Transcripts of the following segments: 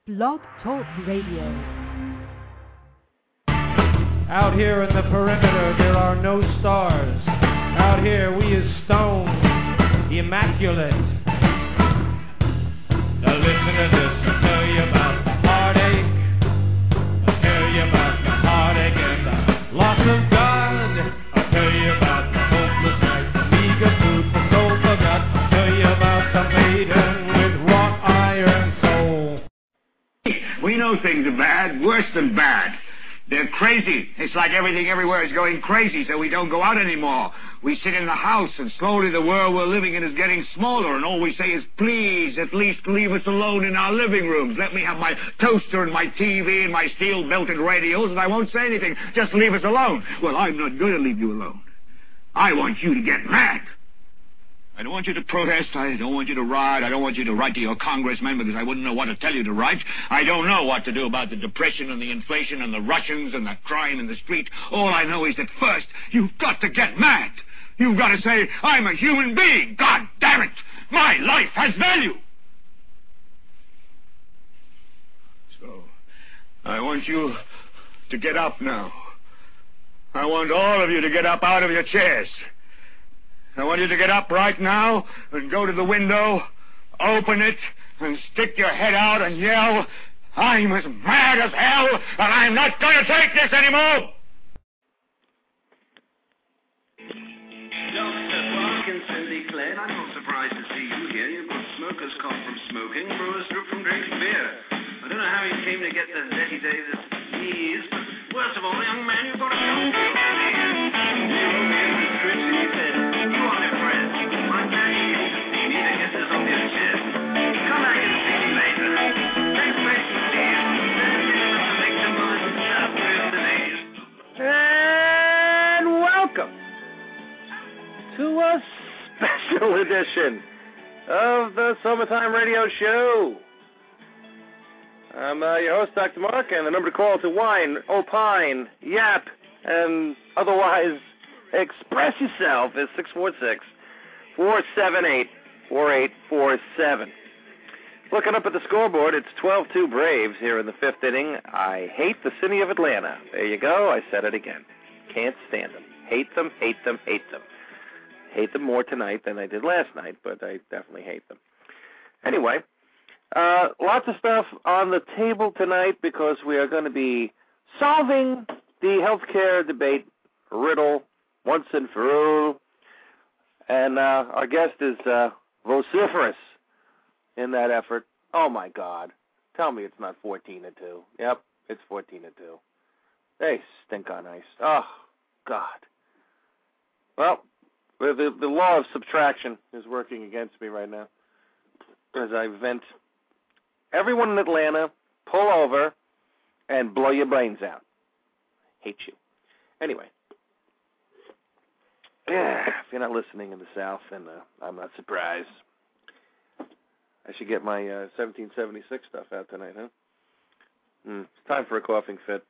Blog Talk Radio. Out here in the perimeter, there are no stars. Out here, we is stone, immaculate. Now listen to this, I'll tell you about the heartache. I'll tell you about the heartache and the loss of God. I'll tell you about the hopeless night, the meager food for soul forgot. I'll tell you about the maiden with wrought iron soul. We know things are bad, worse than bad. They're crazy. It's like everything everywhere is going crazy, so we don't go out anymore. We sit in the house, and slowly the world we're living in is getting smaller, and all we say is, please, at least leave us alone in our living rooms. Let me have my toaster and my TV and my steel-belted radios, and I won't say anything. Just leave us alone. Well, I'm not going to leave you alone. I want you to get mad. I don't want you to protest. I don't want you to riot. I don't want you to write to your congressman because I wouldn't know what to tell you to write. I don't know what to do about the depression and the inflation and the Russians and the crime in the street. All I know is that first, you've got to get mad. You've got to say, I'm a human being. God damn it. My life has value. So, I want you to get up now. I want all of you to get up out of your chairs. I want you to get up right now and go to the window, open it, and stick your head out and yell, I'm as mad as hell, and I'm not going to take this anymore! Dr. Parkinson declared, I'm not surprised to see you here. You've got smokers cough from smoking, brewers drip from drinking beer. I don't know how you came to get the Betty Davis knees, but worst of all, young man, you've got a gun to your knees. You wrote me in the streets and you said, you are depressed. I'm glad you came to see me to get this off your chest. Come back and see me later. Take place with tears. Never get enough to make the mind stop real disease. And welcome to a special edition of the Summertime Radio Show. I'm your host, Dr. Mark, and the number to call to whine, opine, yap, and otherwise express yourself is 646-478-4847. Looking up at the scoreboard, it's 12-2 Braves here in the fifth inning. I hate the city of Atlanta. There you go, I said it again. Can't stand them. Hate them, hate them, hate them. Hate them more tonight than I did last night, but I definitely hate them. Anyway, lots of stuff on the table tonight because we are going to be solving the healthcare debate riddle once and for all. And our guest is vociferous in that effort. Oh, my God. Tell me it's not 14-2. Yep, it's 14-2. They stink on ice. Oh, God. Well, the law of subtraction is working against me right now as I vent. Everyone in Atlanta, pull over and blow your brains out. Hate you. Anyway. Yeah, if you're not listening in the South, then I'm not surprised. I should get my 1776 stuff out tonight, huh? It's time for a coughing fit.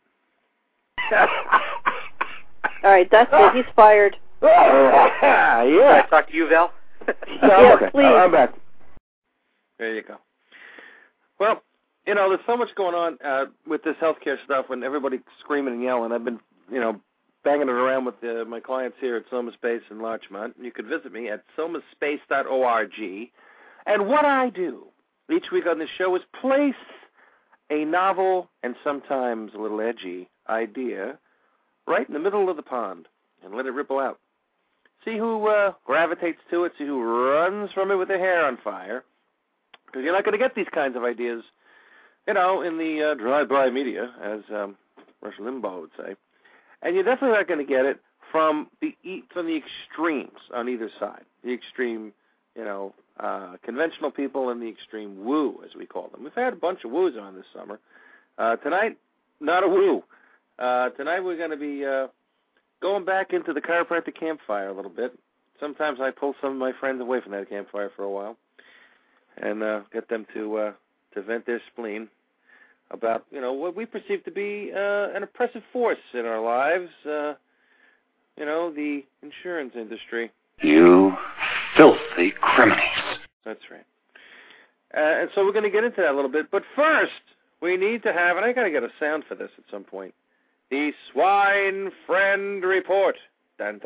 All right, that's it. He's fired. Yeah. Can I talk to you, Val? Yeah, okay. Please. I'm back. There you go. Well, you know, there's so much going on with this healthcare stuff and everybody screaming and yelling. I've been, banging it around with my clients here at Soma Space in Larchmont. You can visit me at somaspace.org. And what I do each week on this show is place a novel and sometimes a little edgy idea right in the middle of the pond and let it ripple out. See who gravitates to it, see who runs from it with their hair on fire. Because you're not going to get these kinds of ideas, in the drive-by media, as Rush Limbaugh would say. And you're definitely not going to get it from the extremes on either side. The extreme, conventional people and the extreme woo, as we call them. We've had a bunch of woos on this summer. Tonight, not a woo. Tonight we're going to be going back into the chiropractic campfire a little bit. Sometimes I pull some of my friends away from that campfire for a while and get them to vent their spleen about, what we perceive to be an oppressive force in our lives, the insurance industry. You filthy criminals. That's right. And so we're going to get into that a little bit. But first, we need to have, and I got to get a sound for this at some point, the Swine Friend Report. Yes,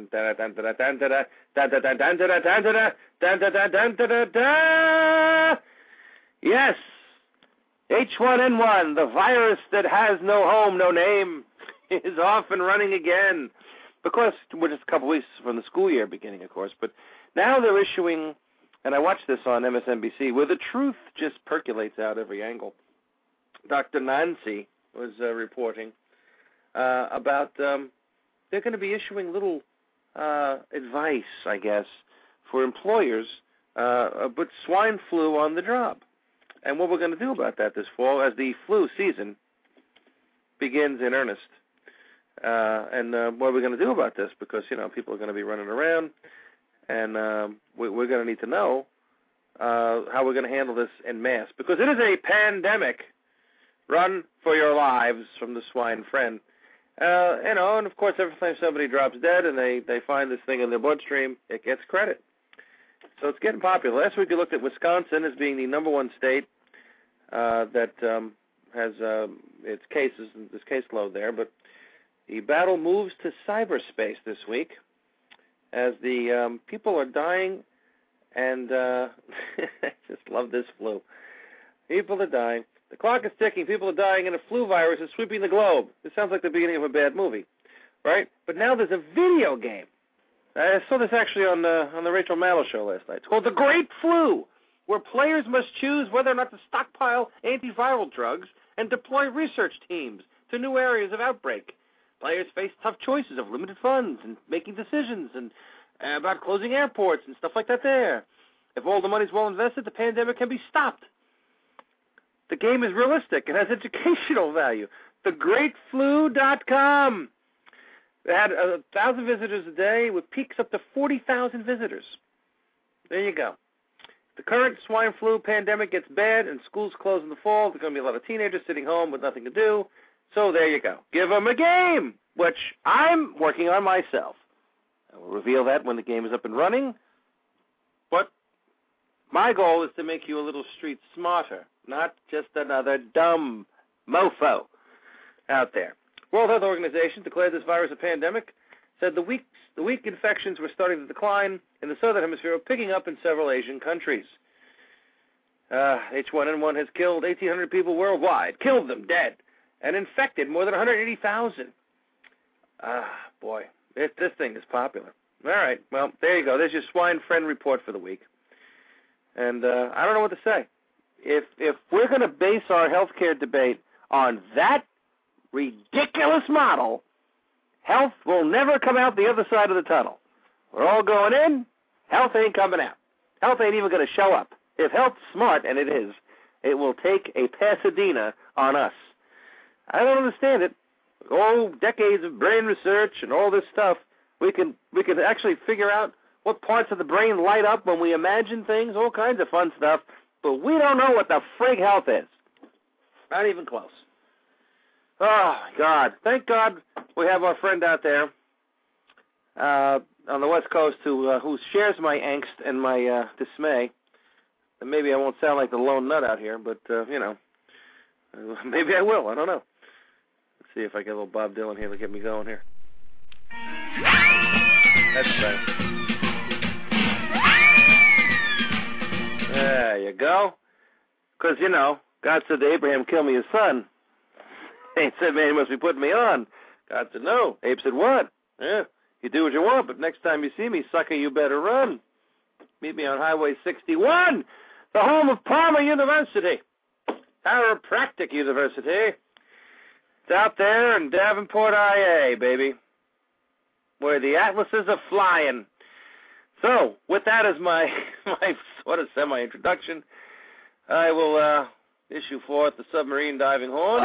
H1N1, the virus that has no home, no name, is off and running again. Because we're just a couple weeks from the school year beginning, of course, but now they're issuing, and I watched this on MSNBC, where the truth just percolates out every angle. Dr. Nancy was reporting about they're going to be issuing little advice, I guess, for employers, but swine flu on the job. And what we're going to do about that this fall as the flu season begins in earnest. And what are we going to do about this? Because, people are going to be running around, and we're going to need to know how we're going to handle this en masse. Because it is a pandemic. Run for your lives from the Swine Friend. And of course, every time somebody drops dead and they find this thing in their bloodstream, it gets credit. So it's getting popular. Last week we looked at Wisconsin as being the number one state that has its cases, this caseload there, but the battle moves to cyberspace this week as the people are dying, and I just love this flu. People are dying. The clock is ticking. People are dying, and a flu virus is sweeping the globe. This sounds like the beginning of a bad movie, right? But now there's a video game. I saw this actually on the Rachel Maddow show last night. It's called The Great Flu, where players must choose whether or not to stockpile antiviral drugs and deploy research teams to new areas of outbreak. Players face tough choices of limited funds and making decisions and about closing airports and stuff like that there. If all the money's well invested, the pandemic can be stopped. The game is realistic. It has educational value. TheGreatFlu.com. It had 1,000 visitors a day with peaks up to 40,000 visitors. There you go. The current swine flu pandemic gets bad and schools close in the fall. There's going to be a lot of teenagers sitting home with nothing to do. So there you go. Give them a game, which I'm working on myself. I will reveal that when the game is up and running. But my goal is to make you a little street smarter, not just another dumb mofo out there. World Health Organization declared this virus a pandemic, said the week infections were starting to decline in the southern hemisphere, picking up in several Asian countries. H1N1 has killed 1,800 people worldwide, killed them dead, and infected more than 180,000. Boy, this thing is popular. All right, well, there you go. There's your Swine Friend Report for the week. And I don't know what to say. If we're going to base our healthcare debate on that ridiculous model, health will never come out the other side of the tunnel. We're all going in, health ain't coming out. Health ain't even going to show up. If health's smart, and it is, it will take a Pasadena on us. I don't understand it. Decades of brain research and all this stuff, we can actually figure out what parts of the brain light up when we imagine things, all kinds of fun stuff, but we don't know what the frig health is. Not even close. Oh, God. Thank God we have our friend out there on the West Coast who shares my angst and my dismay. And maybe I won't sound like the lone nut out here, but, maybe I will. I don't know. Let's see if I get a little Bob Dylan here to get me going here. That's better. There you go. Because, God said to Abraham, kill me his son. He said, man, he must be putting me on. God said, no. Abe said, what? Yeah, you do what you want, but next time you see me, sucker, you better run. Meet me on Highway 61, the home of Palmer University, Chiropractic University. It's out there in Davenport, IA, baby, where the atlases are flying. So, with that as my sort of semi-introduction, I will issue forth the submarine diving horn.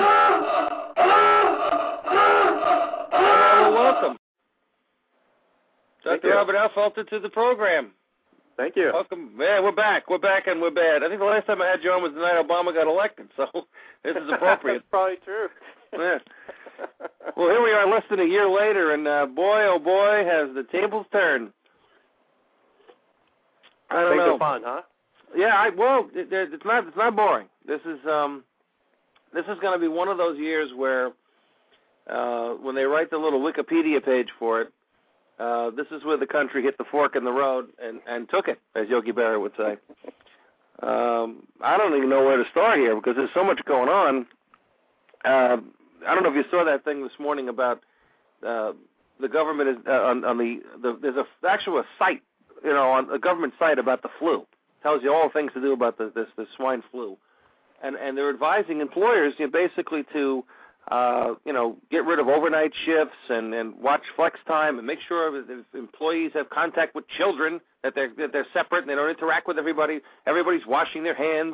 And welcome Dr. Robert Affolter to the program. Thank you. Welcome. Yeah, we're back, and we're bad. I think the last time I had you on was the night Obama got elected, so this is appropriate. That's probably true. Yeah. Well, here we are less than a year later, and boy, oh boy, has the tables turned. I don't know. Things are fun, huh? Yeah, it's not boring. This is this is going to be one of those years where when they write the little Wikipedia page for it, this is where the country hit the fork in the road and took it, as Yogi Berra would say. I don't even know where to start here because there's so much going on. I don't know if you saw that thing this morning about the government is there's a actual site, on a government site about the flu. Tells you all things to do about the swine flu, and they're advising employers, basically to get rid of overnight shifts and watch flex time and make sure that employees have contact with children, that they're separate and they don't interact with everybody. Everybody's washing their hands.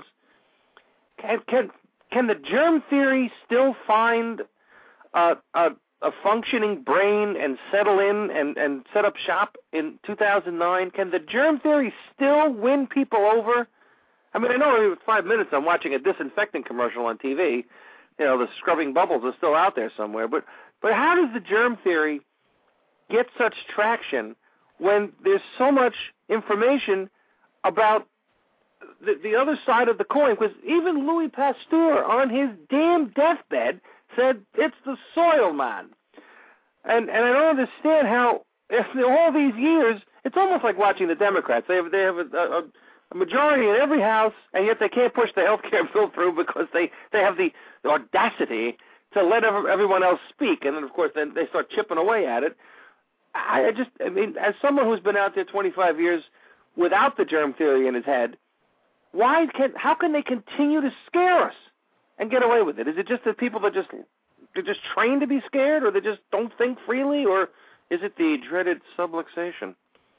Can the germ theory still find a functioning brain and settle in and set up shop in 2009? Can the germ theory still win people over? I mean, I know every 5 minutes I'm watching a disinfecting commercial on TV. The scrubbing bubbles are still out there somewhere. But how does the germ theory get such traction when there's so much information about the other side of the coin? Because even Louis Pasteur on his damn deathbed said it's the soil, man. And I don't understand how, after all these years, it's almost like watching the Democrats. They have a majority in every house, and yet they can't push the health care bill through because they have the audacity to let everyone else speak. And then, of course, then they start chipping away at it. I mean, as someone who's been out there 25 years without the germ theory in his head, how can they continue to scare us and get away with it? Is it just that people they're just trained to be scared, or they just don't think freely, or is it the dreaded subluxation?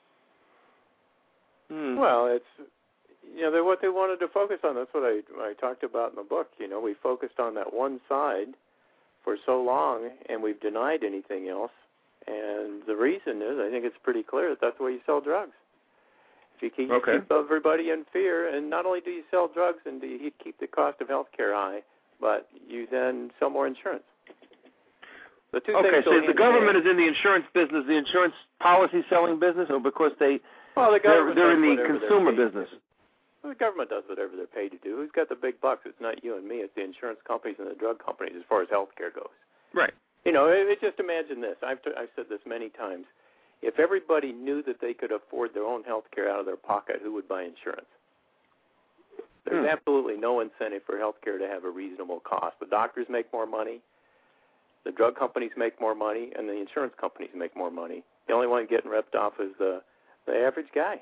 Well, it's they're what they wanted to focus on. That's what I talked about in the book. We focused on that one side for so long, and we've denied anything else. And the reason is, I think it's pretty clear that that's the way you sell drugs. If you keep everybody in fear, and not only do you sell drugs and do you keep the cost of health care high, but you then sell more insurance. The two things so the government is in the insurance business, the insurance policy selling business, or because they're in the consumer business? Well, the government does whatever they're paid to do. Who's got the big bucks? It's not you and me. It's the insurance companies and the drug companies as far as health care goes. Right. Just imagine this. I've said this many times. If everybody knew that they could afford their own health care out of their pocket, who would buy insurance? There's absolutely no incentive for health care to have a reasonable cost. The doctors make more money, the drug companies make more money, and the insurance companies make more money. The only one getting ripped off is the average guy.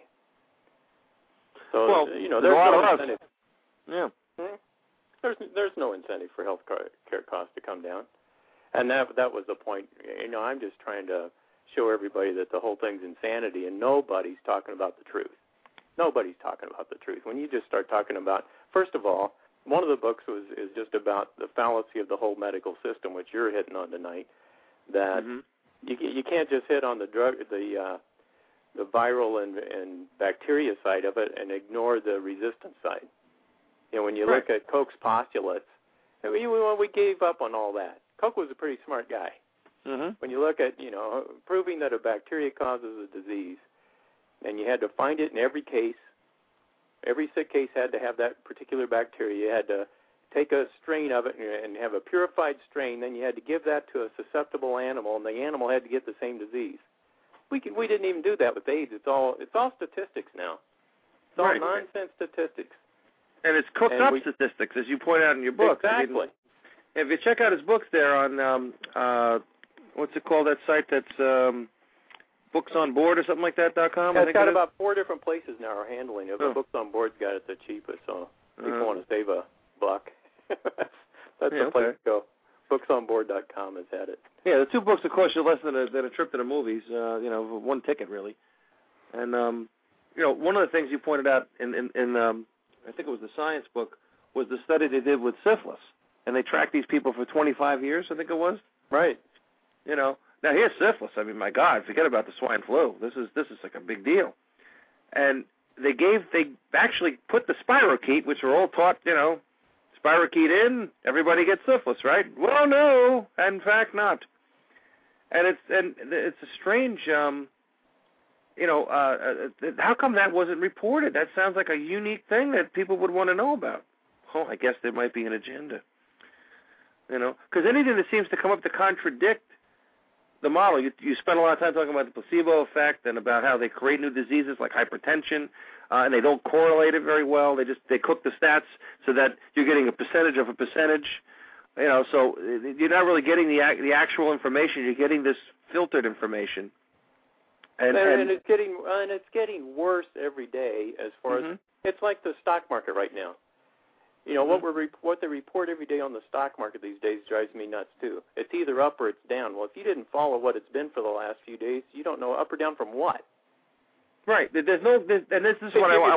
So, there's no incentive. Yeah. There's no incentive for health care costs to come down. And that was the point. I'm just trying to show everybody that the whole thing's insanity, and nobody's talking about the truth. Nobody's talking about the truth. When you just start talking about, first of all, one of the books is just about the fallacy of the whole medical system, which you're hitting on tonight. That you can't just hit on the viral and bacteria side of it and ignore the resistance side. When you look at Koch's postulates, we gave up on all that. Koch was a pretty smart guy. When you look at, proving that a bacteria causes a disease, and you had to find it in every case, every sick case had to have that particular bacteria. You had to take a strain of it and have a purified strain, then you had to give that to a susceptible animal, and the animal had to get the same disease. We didn't even do that with AIDS. It's all statistics now. It's all nonsense statistics. And it's cooked up statistics, as you point out in your book. Exactly. I mean, if you check out his books there on, what's it called, that site that's Books on Board or something like that .com? It's got about 4 different places now are handling it. But Books on Board's got it the cheapest, so people want to save $1. that's the place to go. Booksonboard.com has had it. Yeah, the 2 books will cost you less than a trip to the movies, one ticket really. And, one of the things you pointed out in I think it was the science book, was the study they did with syphilis. And they tracked these people for 25 years, I think it was. Right. Now here's syphilis. I mean, my God, forget about the swine flu. This is like a big deal. And they actually put the spirochete, which we're all taught, spirochete in, everybody gets syphilis, right? Well, no, in fact not. And it's a strange, how come that wasn't reported? That sounds like a unique thing that people would want to know about. Oh, I guess there might be an agenda. because anything that seems to come up to contradict the model, you spend a lot of time talking about the placebo effect and about how they create new diseases like hypertension, and they don't correlate it very well. They cook the stats so that you're getting a percentage of a percentage. So you're not really getting the actual information. You're getting this filtered information. And it's getting worse every day as far as it's like the stock market right now. What they report every day on the stock market these days drives me nuts too. It's either up or it's down. Well, if you didn't follow what it's been for the last few days, you don't know up or down from what. And this is what I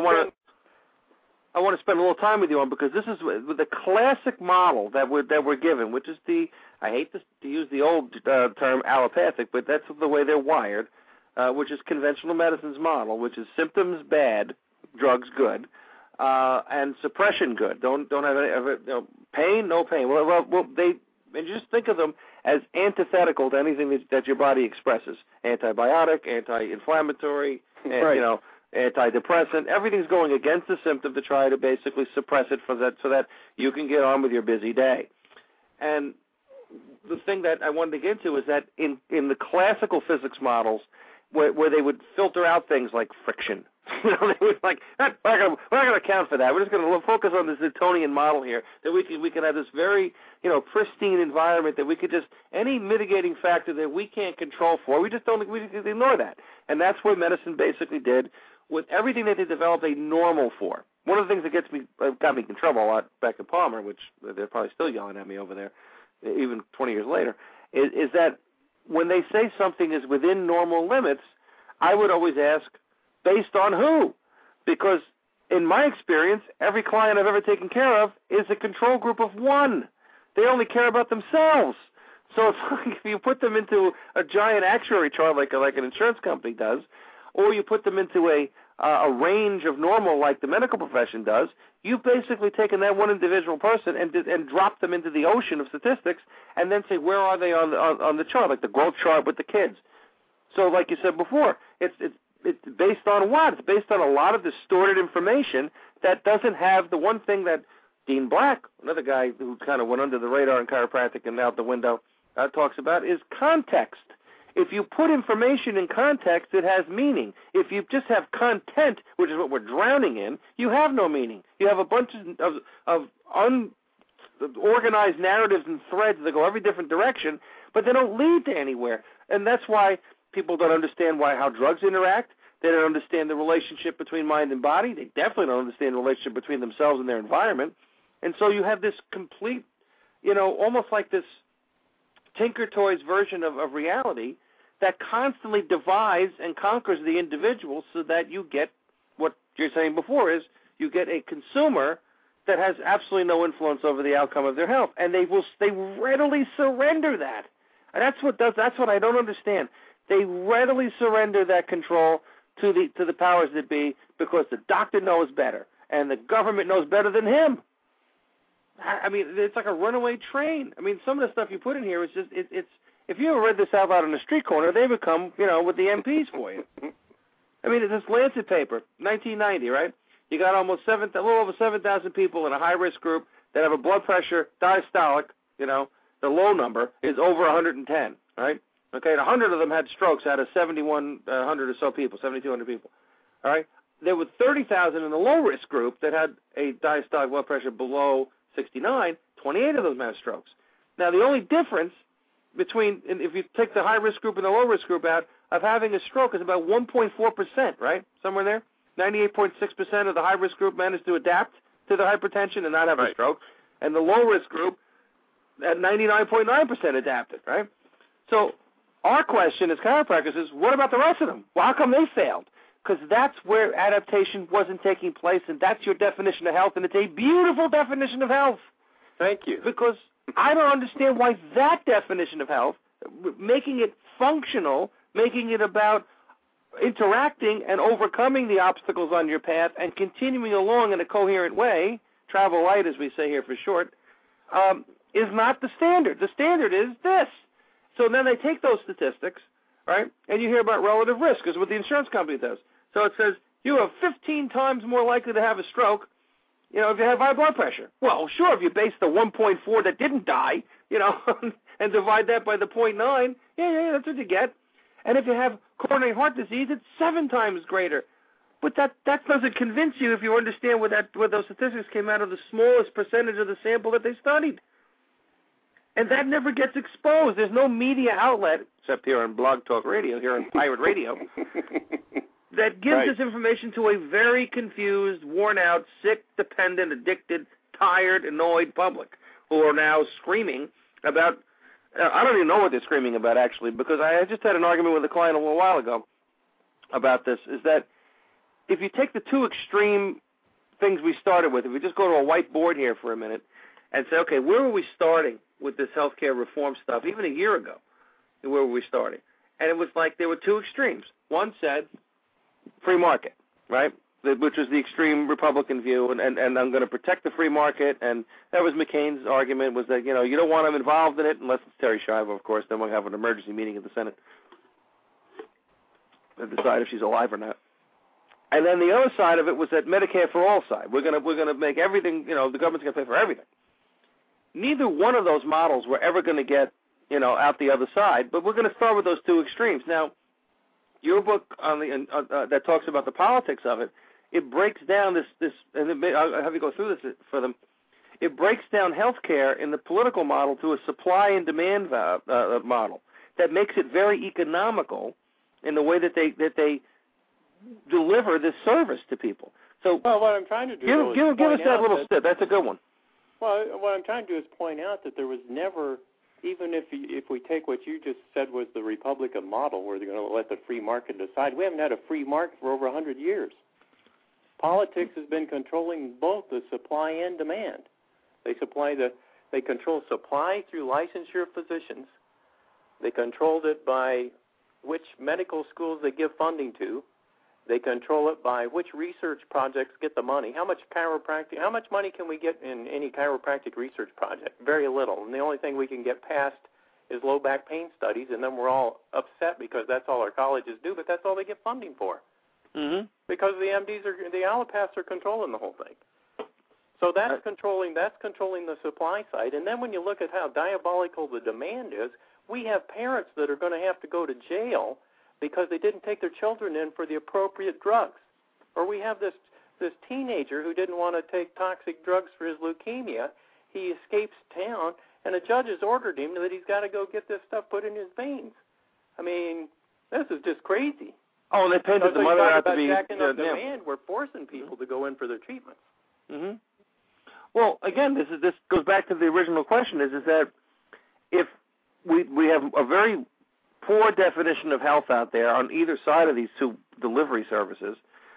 want to spend a little time with you on, because this is the classic model that we're given, which is I hate to use the old term allopathic, but that's the way they're wired, which is conventional medicine's model, which is symptoms bad, drugs good, and suppression good. Don't have any pain, no pain. And you just think of them as antithetical to anything that your body expresses. Antibiotic, anti-inflammatory, right. Antidepressant. Everything's going against the symptom to try to basically suppress it so that you can get on with your busy day. And the thing that I wanted to get into is that in the classical physics models, where they would filter out things like friction, they would we're not going to account for that. We're just going to focus on this Newtonian model here, that we can have this very pristine environment that we could just any mitigating factor that we can't control for, we ignore that. And that's what medicine basically did with everything that they developed a normal for. One of the things that got me in trouble a lot back at Palmer, which they're probably still yelling at me over there, even 20 years later, is that when they say something is within normal limits, I would always ask, based on who? Because in my experience, every client I've ever taken care of is a control group of one. They only care about themselves. So it's like if you put them into a giant actuary chart like an insurance company does, or you put them into a range of normal like the medical profession does, you've basically taken that one individual person and dropped them into the ocean of statistics and then say, where are they on the chart, like the growth chart with the kids. So like you said before, it's based on what? It's based on a lot of distorted information that doesn't have the one thing that Dean Black, another guy who kind of went under the radar in chiropractic and out the window, talks about, is context. If you put information in context, it has meaning. If you just have content, which is what we're drowning in, you have no meaning. You have a bunch of unorganized narratives and threads that go every different direction, but they don't lead to anywhere. And that's why people don't understand how drugs interact. They don't understand the relationship between mind and body. They definitely don't understand the relationship between themselves and their environment. And so you have this complete, almost like this Tinker Toys version of reality that constantly divides and conquers the individual so that you get what you're saying before is you get a consumer that has absolutely no influence over the outcome of their health. And they readily surrender that. And that's what I don't understand. They readily surrender that control to the powers that be because the doctor knows better and the government knows better than him. I mean, it's like a runaway train. I mean, some of the stuff you put in here is just it's. If you ever read this out on the street corner, they would come, with the MPs for you. I mean, it's this Lancet paper, 1990, right? You got a little over 7,000 people in a high-risk group that have a blood pressure diastolic, the low number is over 110, right? Okay, and 100 of them had strokes out of 7,100 or so people, 7,200 people, all right? There were 30,000 in the low-risk group that had a diastolic blood pressure below 69, 28 of them had strokes. Now, the only difference between, if you take the high-risk group and the low-risk group out, of having a stroke is about 1.4%, right? Somewhere there. 98.6% of the high-risk group managed to adapt to the hypertension and not have a stroke. And the low-risk group, at 99.9% adapted, right? So our question as chiropractors is, what about the rest of them? Well, how come they failed? Because that's where adaptation wasn't taking place, and that's your definition of health, and it's a beautiful definition of health. Thank you. Because I don't understand why that definition of health, making it functional, making it about interacting and overcoming the obstacles on your path and continuing along in a coherent way, travel light as we say here for short, is not the standard. The standard is this. So then they take those statistics, right, and you hear about relative risk, is what the insurance company does. So it says you have 15 times more likely to have a stroke if you have high blood pressure. Well, sure, if you base the 1.4 that didn't die, and divide that by the 0.9, yeah, that's what you get. And if you have coronary heart disease, it's 7 times greater. But that doesn't convince you if you understand where those statistics came out of the smallest percentage of the sample that they studied. And that never gets exposed. There's no media outlet, except here on Blog Talk Radio, here on Pirate Radio, that gives this information to a very confused, worn-out, sick, dependent, addicted, tired, annoyed public who are now screaming about, I don't even know what they're screaming about, actually, because I just had an argument with a client a little while ago about this, is that if you take the two extreme things we started with, if we just go to a whiteboard here for a minute and say, okay, where were we starting with this healthcare reform stuff, even a year ago, where were we starting? And it was like there were two extremes. One said free market, right, which was the extreme Republican view, and I'm going to protect the free market, and that was McCain's argument, was that, you don't want them involved in it, unless it's Terry Schiavo, of course, then we'll have an emergency meeting in the Senate to decide if she's alive or not. And then the other side of it was that Medicare for all side. We're going to make everything, the government's going to pay for everything. Neither one of those models we're ever going to get, out the other side, but we're going to start with those two extremes. Now, your book on that talks about the politics of it, it breaks down this, and I'll have you go through this for them. It breaks down healthcare in the political model to a supply and demand model that makes it very economical in the way that they deliver this service to people. So, what I'm trying to do give us that little step. That's a good one. Well, what I'm trying to do is point out that there was never, even if we take what you just said was the Republican model, where they're going to let the free market decide, we haven't had a free market for over 100 years. Politics has been controlling both the supply and demand. They control supply through licensure of physicians. They controlled it by which medical schools they give funding to. They control it by which research projects get the money. How much money can we get in any chiropractic research project? Very little. And the only thing we can get past is low back pain studies, and then we're all upset because that's all our colleges do, but that's all they get funding for. Mm-hmm. Because the MDs the allopaths are controlling the whole thing. So that's controlling the supply side. And then when you look at how diabolical the demand is, we have parents that are going to have to go to jail because they didn't take their children in for the appropriate drugs. Or we have this teenager who didn't want to take toxic drugs for his leukemia. He escapes town, and a judge has ordered him that he's got to go get this stuff put in his veins. I mean, this is just crazy. Oh, and they painted the mother out to be... demand, we're forcing people to go in for their treatments. Mm-hmm. Well, again, this goes back to the original question, is that if we have a very poor definition of health out there on either side of these two delivery services,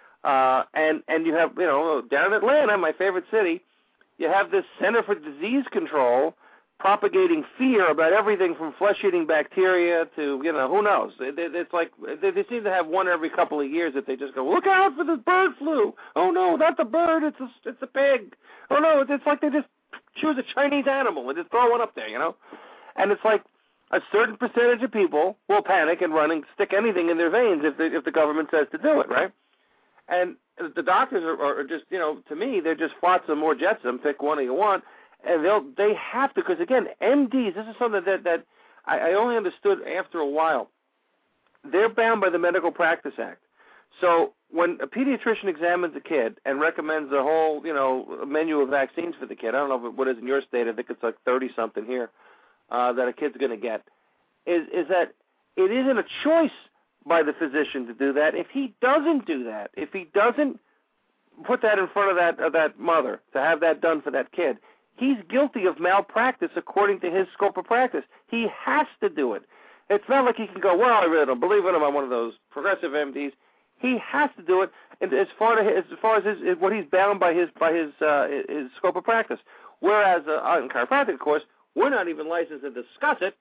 and you have, down in Atlanta, my favorite city, you have this Center for Disease Control propagating fear about everything from flesh-eating bacteria to, who knows. It's like they seem to have one every couple of years that they just go, look out for the bird flu. Oh, no, not the bird, it's a pig. Oh, no, it's like they just choose a Chinese animal and just throw one up there, And it's like a certain percentage of people will panic and run and stick anything in their veins if the government says to do it, right? And the doctors are just, to me, they're just flotsam or jetsam, pick one you want. And they have to, because again, MDs, this is something that I only understood after a while. They're bound by the Medical Practice Act. So when a pediatrician examines a kid and recommends a whole, menu of vaccines for the kid, I don't know what is in your state, I think it's like 30-something here, that a kid's going to get, is that it isn't a choice by the physician to do that. If he doesn't do that, if he doesn't put that in front of that mother to have that done for that kid, he's guilty of malpractice according to his scope of practice. He has to do it. It's not like he can go, well, I really don't believe in him. I'm one of those progressive MDs. He has to do it, and as far as what he's bound by his scope of practice. Whereas in chiropractic, of course, we're not even licensed to discuss it.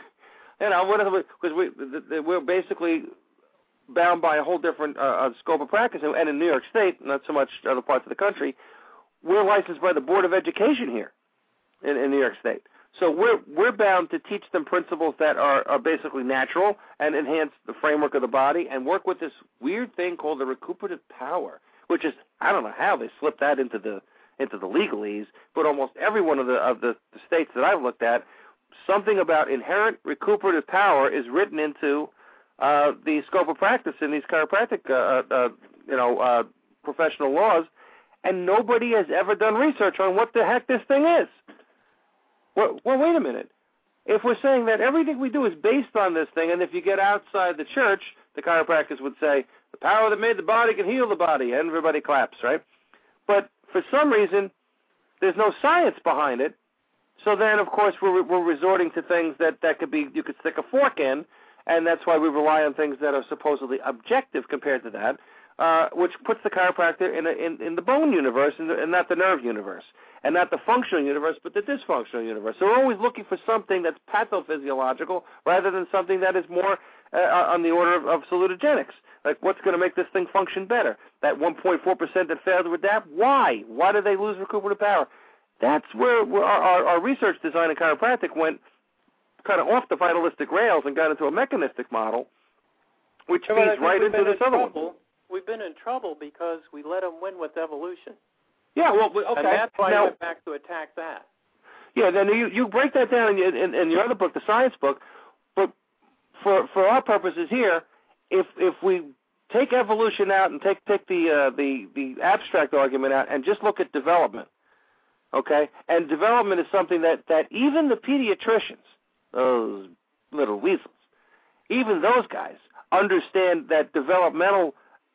Because we're basically bound by a whole different scope of practice. And in New York State, not so much other parts of the country, we're licensed by the Board of Education here in New York State. So we're bound to teach them principles that are basically natural and enhance the framework of the body and work with this weird thing called the recuperative power, which is, I don't know how they slipped that into into the legalese, but almost every one of the states that I've looked at, something about inherent recuperative power is written into the scope of practice in these chiropractic, professional laws, and nobody has ever done research on what the heck this thing is. Well, wait a minute. If we're saying that everything we do is based on this thing, and if you get outside the church, the chiropractors would say, the power that made the body can heal the body, and everybody claps, right? But for some reason, there's no science behind it, so then, of course, we're resorting to things that could be, you could stick a fork in, and that's why we rely on things that are supposedly objective compared to that, which puts the chiropractor in the bone universe and not the nerve universe, and not the functional universe, but the dysfunctional universe. So we're always looking for something that's pathophysiological rather than something that is more on the order of salutogenics. Like, what's going to make this thing function better? That 1.4% that failed to adapt, why? Why did they lose recuperative power? That's where our research design in chiropractic went kind of off the vitalistic rails and got into a mechanistic model, which feeds right into this other one. We've been in trouble because we let them win with evolution. Yeah, well, okay. And that's why I went back to attack that. Yeah, then you break that down in your other book, the science book, but for our purposes here, if we take evolution out and take the abstract argument out and just look at development, okay? And development is something that even the pediatricians, those little weasels, even those guys understand that developmental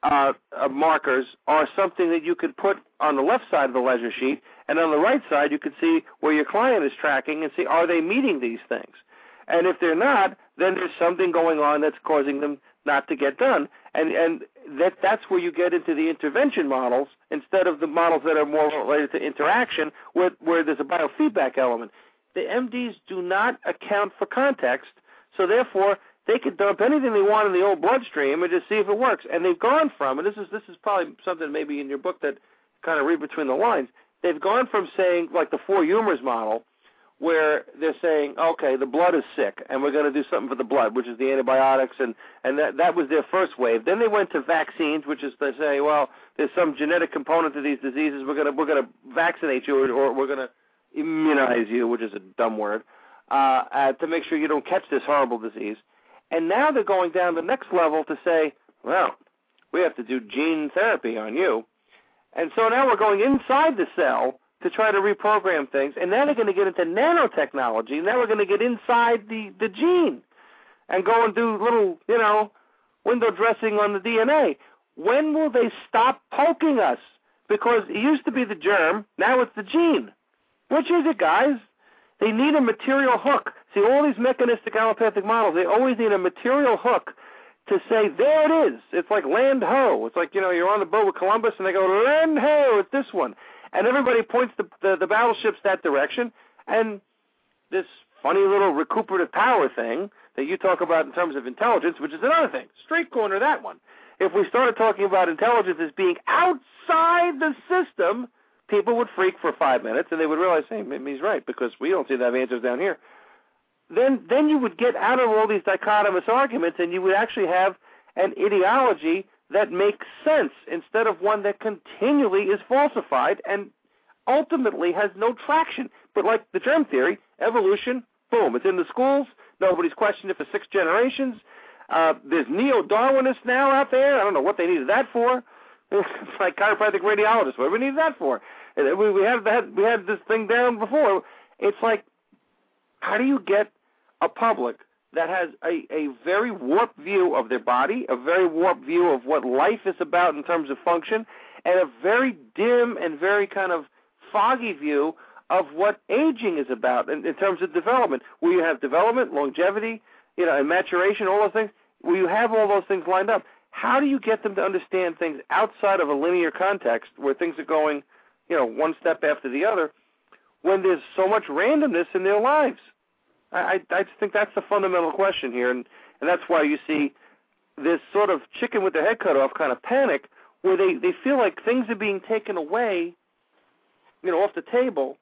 markers are something that you could put on the left side of the ledger sheet, and on the right side you could see where your client is tracking and see, are they meeting these things? And if they're not, then there's something going on that's causing them not to get done. And that's where you get into the intervention models instead of the models that are more related to interaction where there's a biofeedback element. The MDs do not account for context, so therefore they could dump anything they want in the old bloodstream and just see if it works. And they've gone from, and this is probably something maybe in your book that kind of read between the lines, they've gone from saying, like the Four Humors model, where they're saying, okay, the blood is sick, and we're going to do something for the blood, which is the antibiotics, and that was their first wave. Then they went to vaccines, which is to say, well, there's some genetic component to these diseases. We're going to vaccinate you, or we're going to immunize you, which is a dumb word, to make sure you don't catch this horrible disease. And now they're going down the next level to say, well, we have to do gene therapy on you. And so now we're going inside the cell to try to reprogram things, and now they're going to get into nanotechnology, and now we're going to get inside the gene and go and do little, window dressing on the DNA. When will they stop poking us? Because it used to be the germ, now it's the gene. Which is it, guys? They need a material hook. See, all these mechanistic allopathic models, they always need a material hook to say, there it is. It's like land ho. It's like, you're on the boat with Columbus, and they go, land ho, it's this one. And everybody points the battleships that direction, and this funny little recuperative power thing that you talk about in terms of intelligence, which is another thing, straight corner that one. If we started talking about intelligence as being outside the system, people would freak for 5 minutes, and they would realize, hey, maybe he's right, because we don't seem to have answers down here. Then you would get out of all these dichotomous arguments, and you would actually have an ideology that makes sense instead of one that continually is falsified and ultimately has no traction. But like the germ theory, evolution, boom, it's in the schools. Nobody's questioned it for 6 generations. There's neo-Darwinists now out there. I don't know what they needed that for. It's like chiropractic radiologists. What do we need that for? We had this thing down before. It's like, how do you get a public that has a very warped view of their body, a very warped view of what life is about in terms of function, and a very dim and very kind of foggy view of what aging is about in terms of development, where you have development, longevity, and maturation, all those things, where you have all those things lined up. How do you get them to understand things outside of a linear context where things are going, one step after the other, when there's so much randomness in their lives? I just think that's the fundamental question here, and that's why you see this sort of chicken with their head cut off kind of panic, where they feel like things are being taken away, off the table,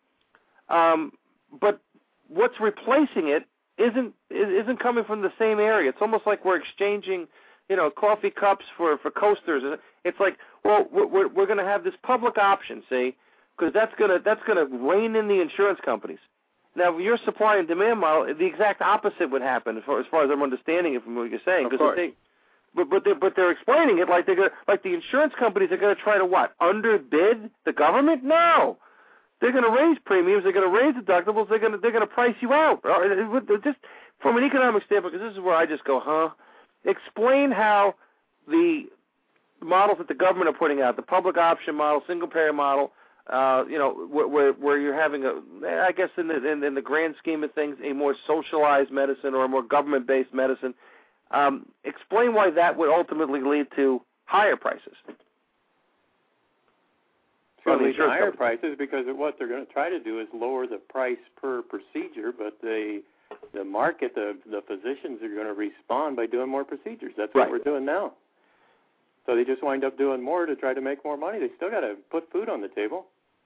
but what's replacing it isn't coming from the same area. It's almost like we're exchanging, coffee cups for coasters. It's like, well, we're going to have this public option, see, because that's gonna rein in the insurance companies. Now, with your supply and demand model, the exact opposite would happen as far as I'm understanding it from what you're saying. Of course. But they're explaining it like the insurance companies are going to try to what? Underbid the government? No. They're going to raise premiums. They're going to raise deductibles. They're going to price you out. Just from an economic standpoint, because this is where I just go, huh? Explain how the models that the government are putting out, the public option model, single payer model, where you're having I guess in the grand scheme of things, a more socialized medicine or a more government-based medicine. Explain why that would ultimately lead to higher prices. Higher prices because what they're going to try to do is lower the price per procedure, but the market, the physicians are going to respond by doing more procedures. That's what we're doing now. So they just wind up doing more to try to make more money. They still got to put food on the table.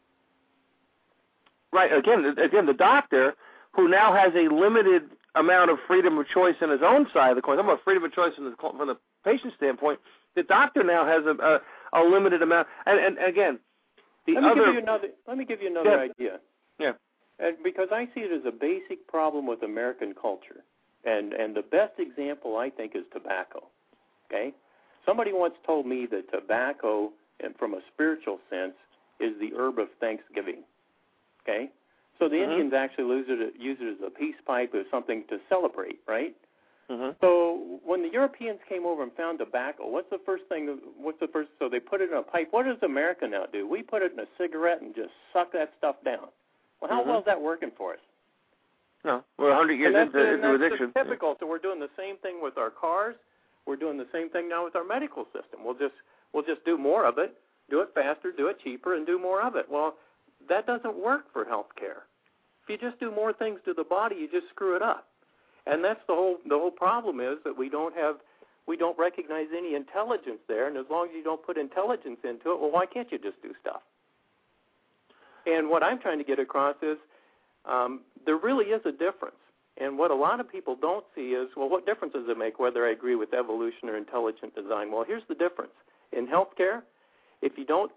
Right. Again, the doctor who now has a limited amount of freedom of choice in his own side of the coin. I'm about freedom of choice from the patient standpoint. The doctor now has a limited amount. And again, let me give you another idea. Yeah. And because I see it as a basic problem with American culture, and the best example I think is tobacco. Okay. Somebody once told me that tobacco, and from a spiritual sense, is the herb of thanksgiving. Okay? So the Indians actually use it as a peace pipe, as something to celebrate, right? So when the Europeans came over and found tobacco, so they put it in a pipe. What does America now do? We put it in a cigarette and just suck that stuff down. Well, how well is that working for us? No, we're 100 years into addiction. That's typical. So we're doing the same thing with our cars. We're doing the same thing now with our medical system. We'll just do more of it, do it faster, do it cheaper, and do more of it. Well, that doesn't work for health care. If you just do more things to the body, you just screw it up. And that's the whole problem is that we don't recognize any intelligence there, and as long as you don't put intelligence into it, well, why can't you just do stuff? And what I'm trying to get across is there really is a difference. And what a lot of people don't see is, well, what difference does it make whether I agree with evolution or intelligent design? Well, here's the difference. In healthcare, if you don't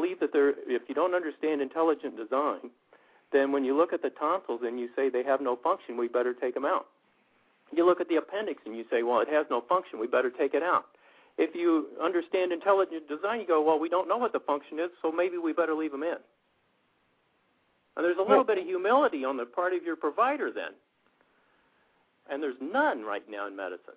understand intelligent design, then when you look at the tonsils and you say they have no function, we better take them out. You look at the appendix and you say, well, it has no function, we better take it out. If you understand intelligent design, you go, well, we don't know what the function is, so maybe we better leave them in. And there's a little bit of humility on the part of your provider then. And there's none right now in medicine.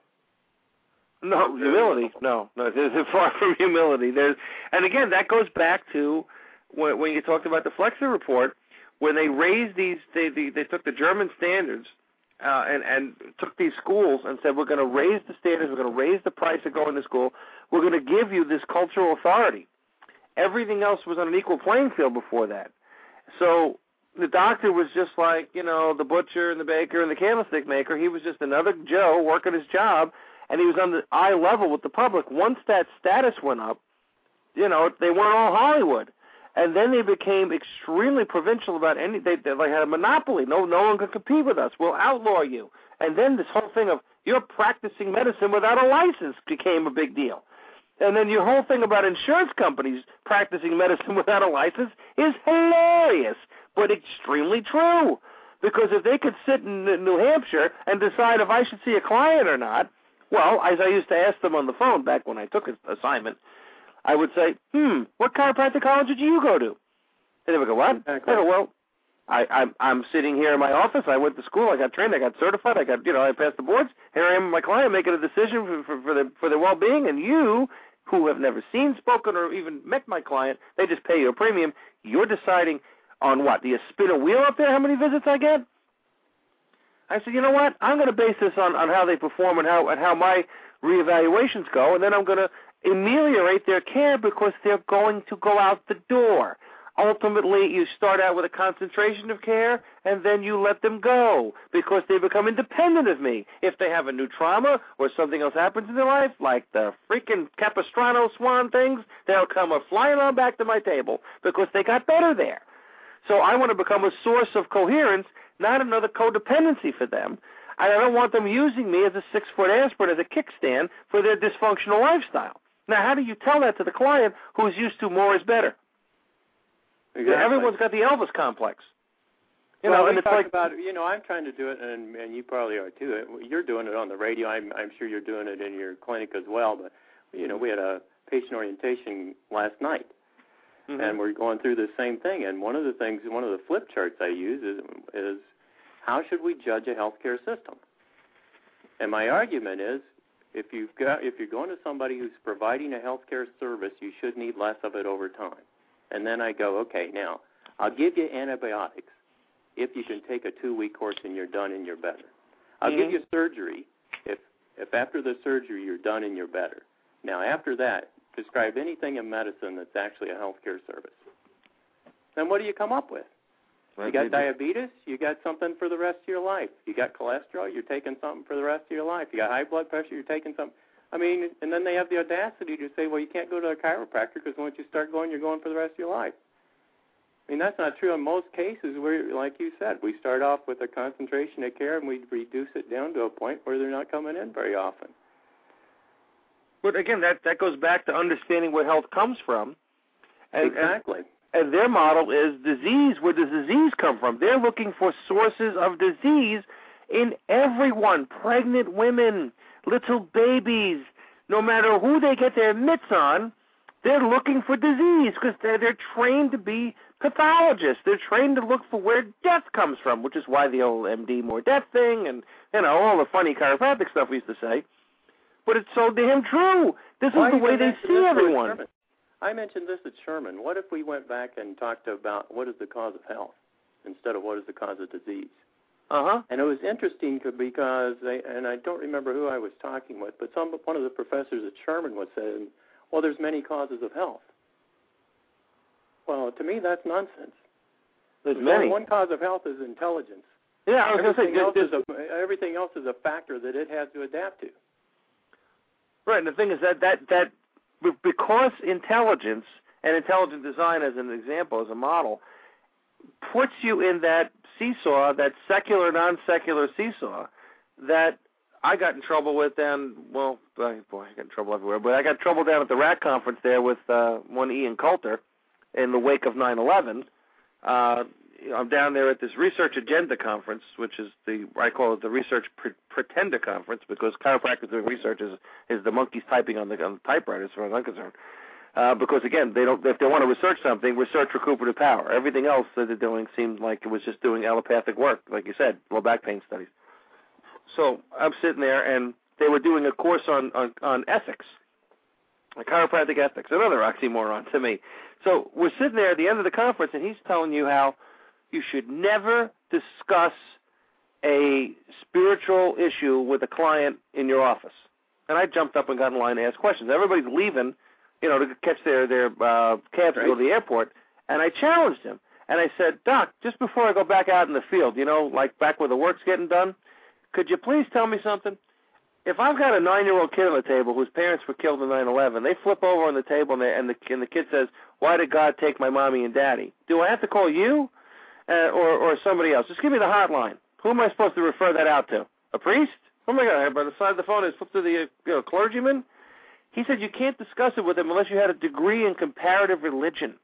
No, humility. No, it's far from humility. And again, that goes back to when you talked about the Flexer report, when they raised these, they took the German standards and took these schools and said, we're going to raise the standards, we're going to raise the price of going to school, we're going to give you this cultural authority. Everything else was on an equal playing field before that. So the doctor was just like, the butcher and the baker and the candlestick maker. He was just another Joe working his job, and he was on the eye level with the public. Once that status went up, they weren't all Hollywood. And then they became extremely provincial about they had a monopoly. No one could compete with us. We'll outlaw you. And then this whole thing of you're practicing medicine without a license became a big deal. And then your whole thing about insurance companies practicing medicine without a license is hilarious, but extremely true. Because if they could sit in New Hampshire and decide if I should see a client or not, well, as I used to ask them on the phone back when I took an assignment, I would say, what chiropractic college did you go to? And they would go, what? Exactly. I go, well, I'm sitting here in my office. I went to school. I got trained. I got certified. I passed the boards. Here I am with my client making a decision for their well-being. And you, who have never seen, spoken, or even met my client, they just pay you a premium. You're deciding on what? Do you spin a wheel up there how many visits I get? I said, you know what? I'm going to base this on how they perform and how my reevaluations go, and then I'm going to ameliorate their care because they're going to go out the door. Ultimately, you start out with a concentration of care, and then you let them go because they become independent of me. If they have a new trauma or something else happens in their life, like the freaking Capistrano swan things, they'll come flying on back to my table because they got better there. So I want to become a source of coherence, not another codependency for them. I don't want them using me as a 6-foot aspirin as a kickstand for their dysfunctional lifestyle. Now, how do you tell that to the client who's used to more is better? Exactly. Everyone's got the Elvis complex. And it's like about, I'm trying to do it, and you probably are too. You're doing it on the radio. I'm sure you're doing it in your clinic as well. But we had a patient orientation last night, and we're going through the same thing. And one of the flip charts I use is how should we judge a healthcare system? And my argument is, if you're going to somebody who's providing a healthcare service, you should need less of it over time. And then I go, okay, now I'll give you antibiotics if you can take a 2-week course and you're done and you're better. I'll give you surgery if after the surgery you're done and you're better. Now after that, describe anything in medicine that's actually a healthcare service. Then what do you come up with? You got diabetes, you got something for the rest of your life. You got cholesterol, you're taking something for the rest of your life. You got high blood pressure, you're taking something. And then they have the audacity to say, well, you can't go to a chiropractor because once you start going, you're going for the rest of your life. That's not true in most cases where, like you said, we start off with a concentration of care and we reduce it down to a point where they're not coming in very often. But again, that goes back to understanding where health comes from. Exactly. And their model is disease. Where does disease come from? They're looking for sources of disease in everyone, pregnant women, little babies. No matter who they get their mitts on, they're looking for disease because they're trained to be pathologists. They're trained to look for where death comes from, which is why the old MD more death thing and, all the funny chiropractic stuff we used to say. But it's so damn true. This is the way they see everyone. I mentioned this at Sherman. What if we went back and talked about what is the cause of health instead of what is the cause of disease? And it was interesting because and I don't remember who I was talking with, but one of the professors at Sherman was saying, well, there's many causes of health. Well, to me, that's nonsense. There's many. One cause of health is intelligence. Yeah, I was going to say, everything else is a factor that it has to adapt to. Right, and the thing is that because intelligence and intelligent design, as an example, as a model, puts you in that seesaw, that secular, non-secular seesaw, that I got in trouble with down, I got in trouble everywhere, but I got in trouble down at the RAC conference there with one Ian Coulter in the wake of 9/11. I'm down there at this Research Agenda conference, which is I call it the Research Pretender conference, because chiropractors doing research is the monkeys typing on the typewriter, as far as I'm concerned. Because again, if they want to research something, research recuperative power. Everything else that they're doing seemed like it was just doing allopathic work, like you said, low back pain studies. So I'm sitting there, and they were doing a course on ethics, chiropractic ethics, another oxymoron to me. So we're sitting there at the end of the conference, and he's telling you how you should never discuss a spiritual issue with a client in your office. And I jumped up and got in line to ask questions. Everybody's leaving, to catch their cabs to go to the airport, and I challenged him. And I said, Doc, just before I go back out in the field, like back where the work's getting done, could you please tell me something? If I've got a 9-year-old kid on the table whose parents were killed in 9/11, they flip over on the table and the kid says, "Why did God take my mommy and daddy?" Do I have to call you or somebody else? Just give me the hotline. Who am I supposed to refer that out to? A priest? Oh my God! By the side of the phone is flipped to the clergyman. He said you can't discuss it with him unless you had a degree in comparative religion.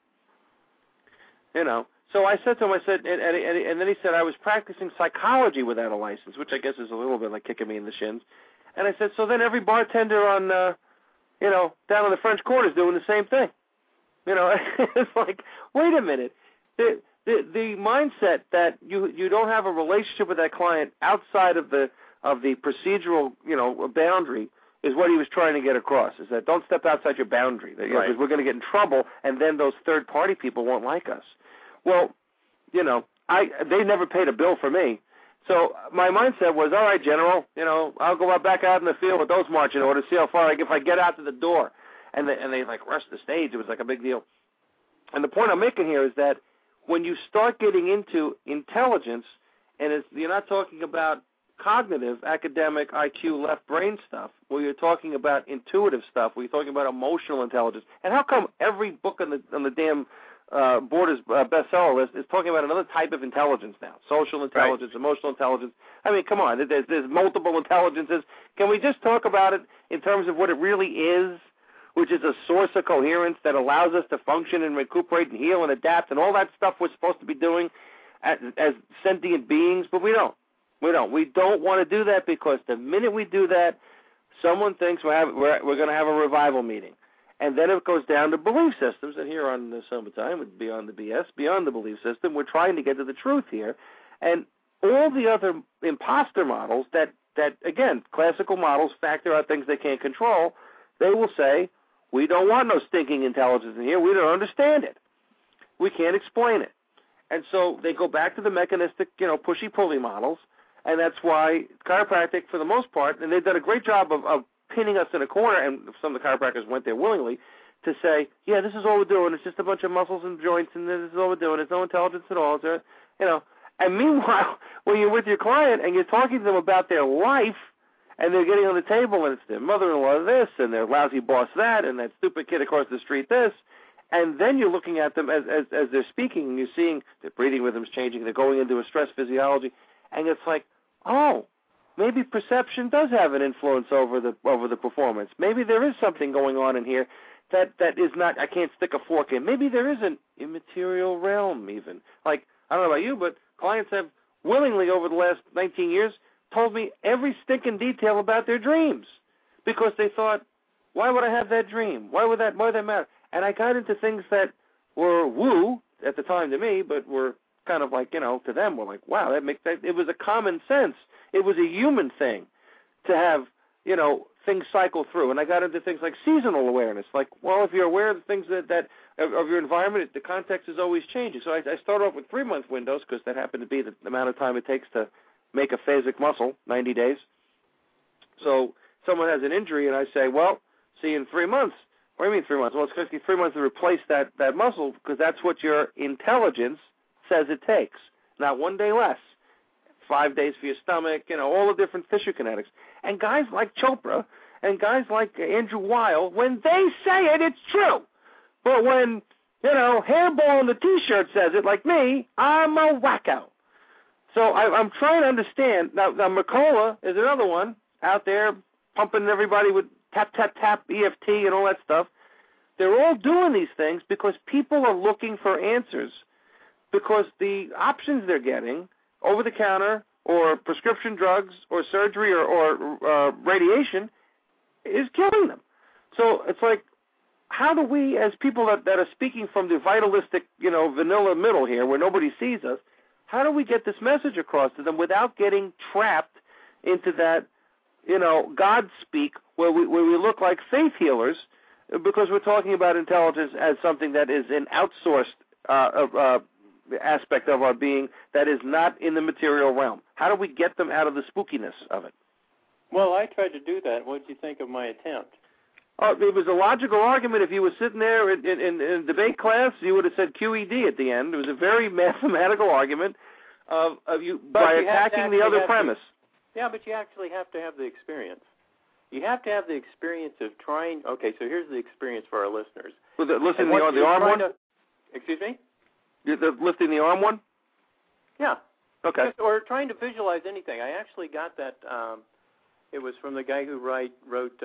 So I said to him, and then he said I was practicing psychology without a license, which I guess is a little bit like kicking me in the shins. And I said, so then every bartender on, down in the French Quarter is doing the same thing. It's like, wait a minute. The mindset that you don't have a relationship with that client outside of the procedural, boundary is what he was trying to get across, is that don't step outside your boundary, because we're going to get in trouble, and then those third-party people won't like us. Well, they never paid a bill for me. So my mindset was, all right, General, I'll go back out in the field with those marching orders, see how far if I get out to the door. And they rushed the stage. It was like a big deal. And the point I'm making here is that when you start getting into intelligence, and you're not talking about cognitive, academic, IQ, left brain stuff, where you're talking about intuitive stuff, where you're talking about emotional intelligence. And how come every book on the damn Borders bestseller list is talking about another type of intelligence now? Social intelligence, emotional intelligence. I mean, come on, there's multiple intelligences. Can we just talk about it in terms of what it really is, which is a source of coherence that allows us to function and recuperate and heal and adapt and all that stuff we're supposed to be doing as sentient beings, but we don't. We don't want to do that because the minute we do that, someone thinks we're going to have a revival meeting. And then it goes down to belief systems. And here on the Summertime, with Beyond the BS, Beyond the Belief System, we're trying to get to the truth here. And all the other imposter models that again, classical models factor out things they can't control, they will say, we don't want no stinking intelligence in here. We don't understand it. We can't explain it. And so they go back to the mechanistic, pushy-pulley models, and that's why chiropractic, for the most part, and they've done a great job of pinning us in a corner, and some of the chiropractors went there willingly, to say, yeah, this is all we're doing. It's just a bunch of muscles and joints, and this is all we're doing. There's no intelligence at all. And meanwhile, when you're with your client and you're talking to them about their life, and they're getting on the table, and it's their mother-in-law this, and their lousy boss that, and that stupid kid across the street this, and then you're looking at them as they're speaking, and you're seeing their breathing rhythms changing, they're going into a stress physiology, and it's like, oh, maybe perception does have an influence over the performance. Maybe there is something going on in here that is not, I can't stick a fork in. Maybe there is an immaterial realm even. Like, I don't know about you, but clients have willingly over the last 19 years told me every stinking detail about their dreams because they thought, why would I have that dream? Why would that matter? And I got into things that were woo at the time to me, but were kind of like, to them, we're like, wow, it was a common sense. It was a human thing to have, things cycle through. And I got into things like seasonal awareness. Like, well, if you're aware of the things that of your environment, the context is always changing. So I started off with 3-month windows because that happened to be the amount of time it takes to make a phasic muscle, 90 days. So someone has an injury, and I say, well, see you in 3 months. What do you mean 3 months? Well, it's going to take 3 months to replace that muscle because that's what your intelligence says it takes, not 1 day less. 5 days for your stomach, all the different tissue kinetics. And guys like Chopra and guys like Andrew Weil, when they say it, it's true. But when, Hairball on the T-shirt says it, like me, I'm a wacko. So I'm trying to understand. Now Mercola is another one out there pumping everybody with tap, tap, tap, EFT and all that stuff. They're all doing these things because people are looking for answers because the options they're getting, over-the-counter or prescription drugs or surgery or radiation, is killing them. So it's like, how do we, as people that are speaking from the vitalistic, vanilla middle here where nobody sees us, how do we get this message across to them without getting trapped into that, God speak where we look like faith healers because we're talking about intelligence as something that is an outsourced aspect of our being that is not in the material realm? How do we get them out of the spookiness of it? Well, I tried to do that. What did you think of my attempt? It was a logical argument. If you were sitting there in debate class, you would have said QED at the end. It was a very mathematical argument of you by attacking the other premise. Yeah, but you actually have to have the experience. You have to have the experience of trying. Okay, so here's the experience for our listeners. Listen to the arm one? Excuse me? Lifting the arm one? Yeah. Okay. Or trying to visualize anything. I actually got that. It was from the guy who wrote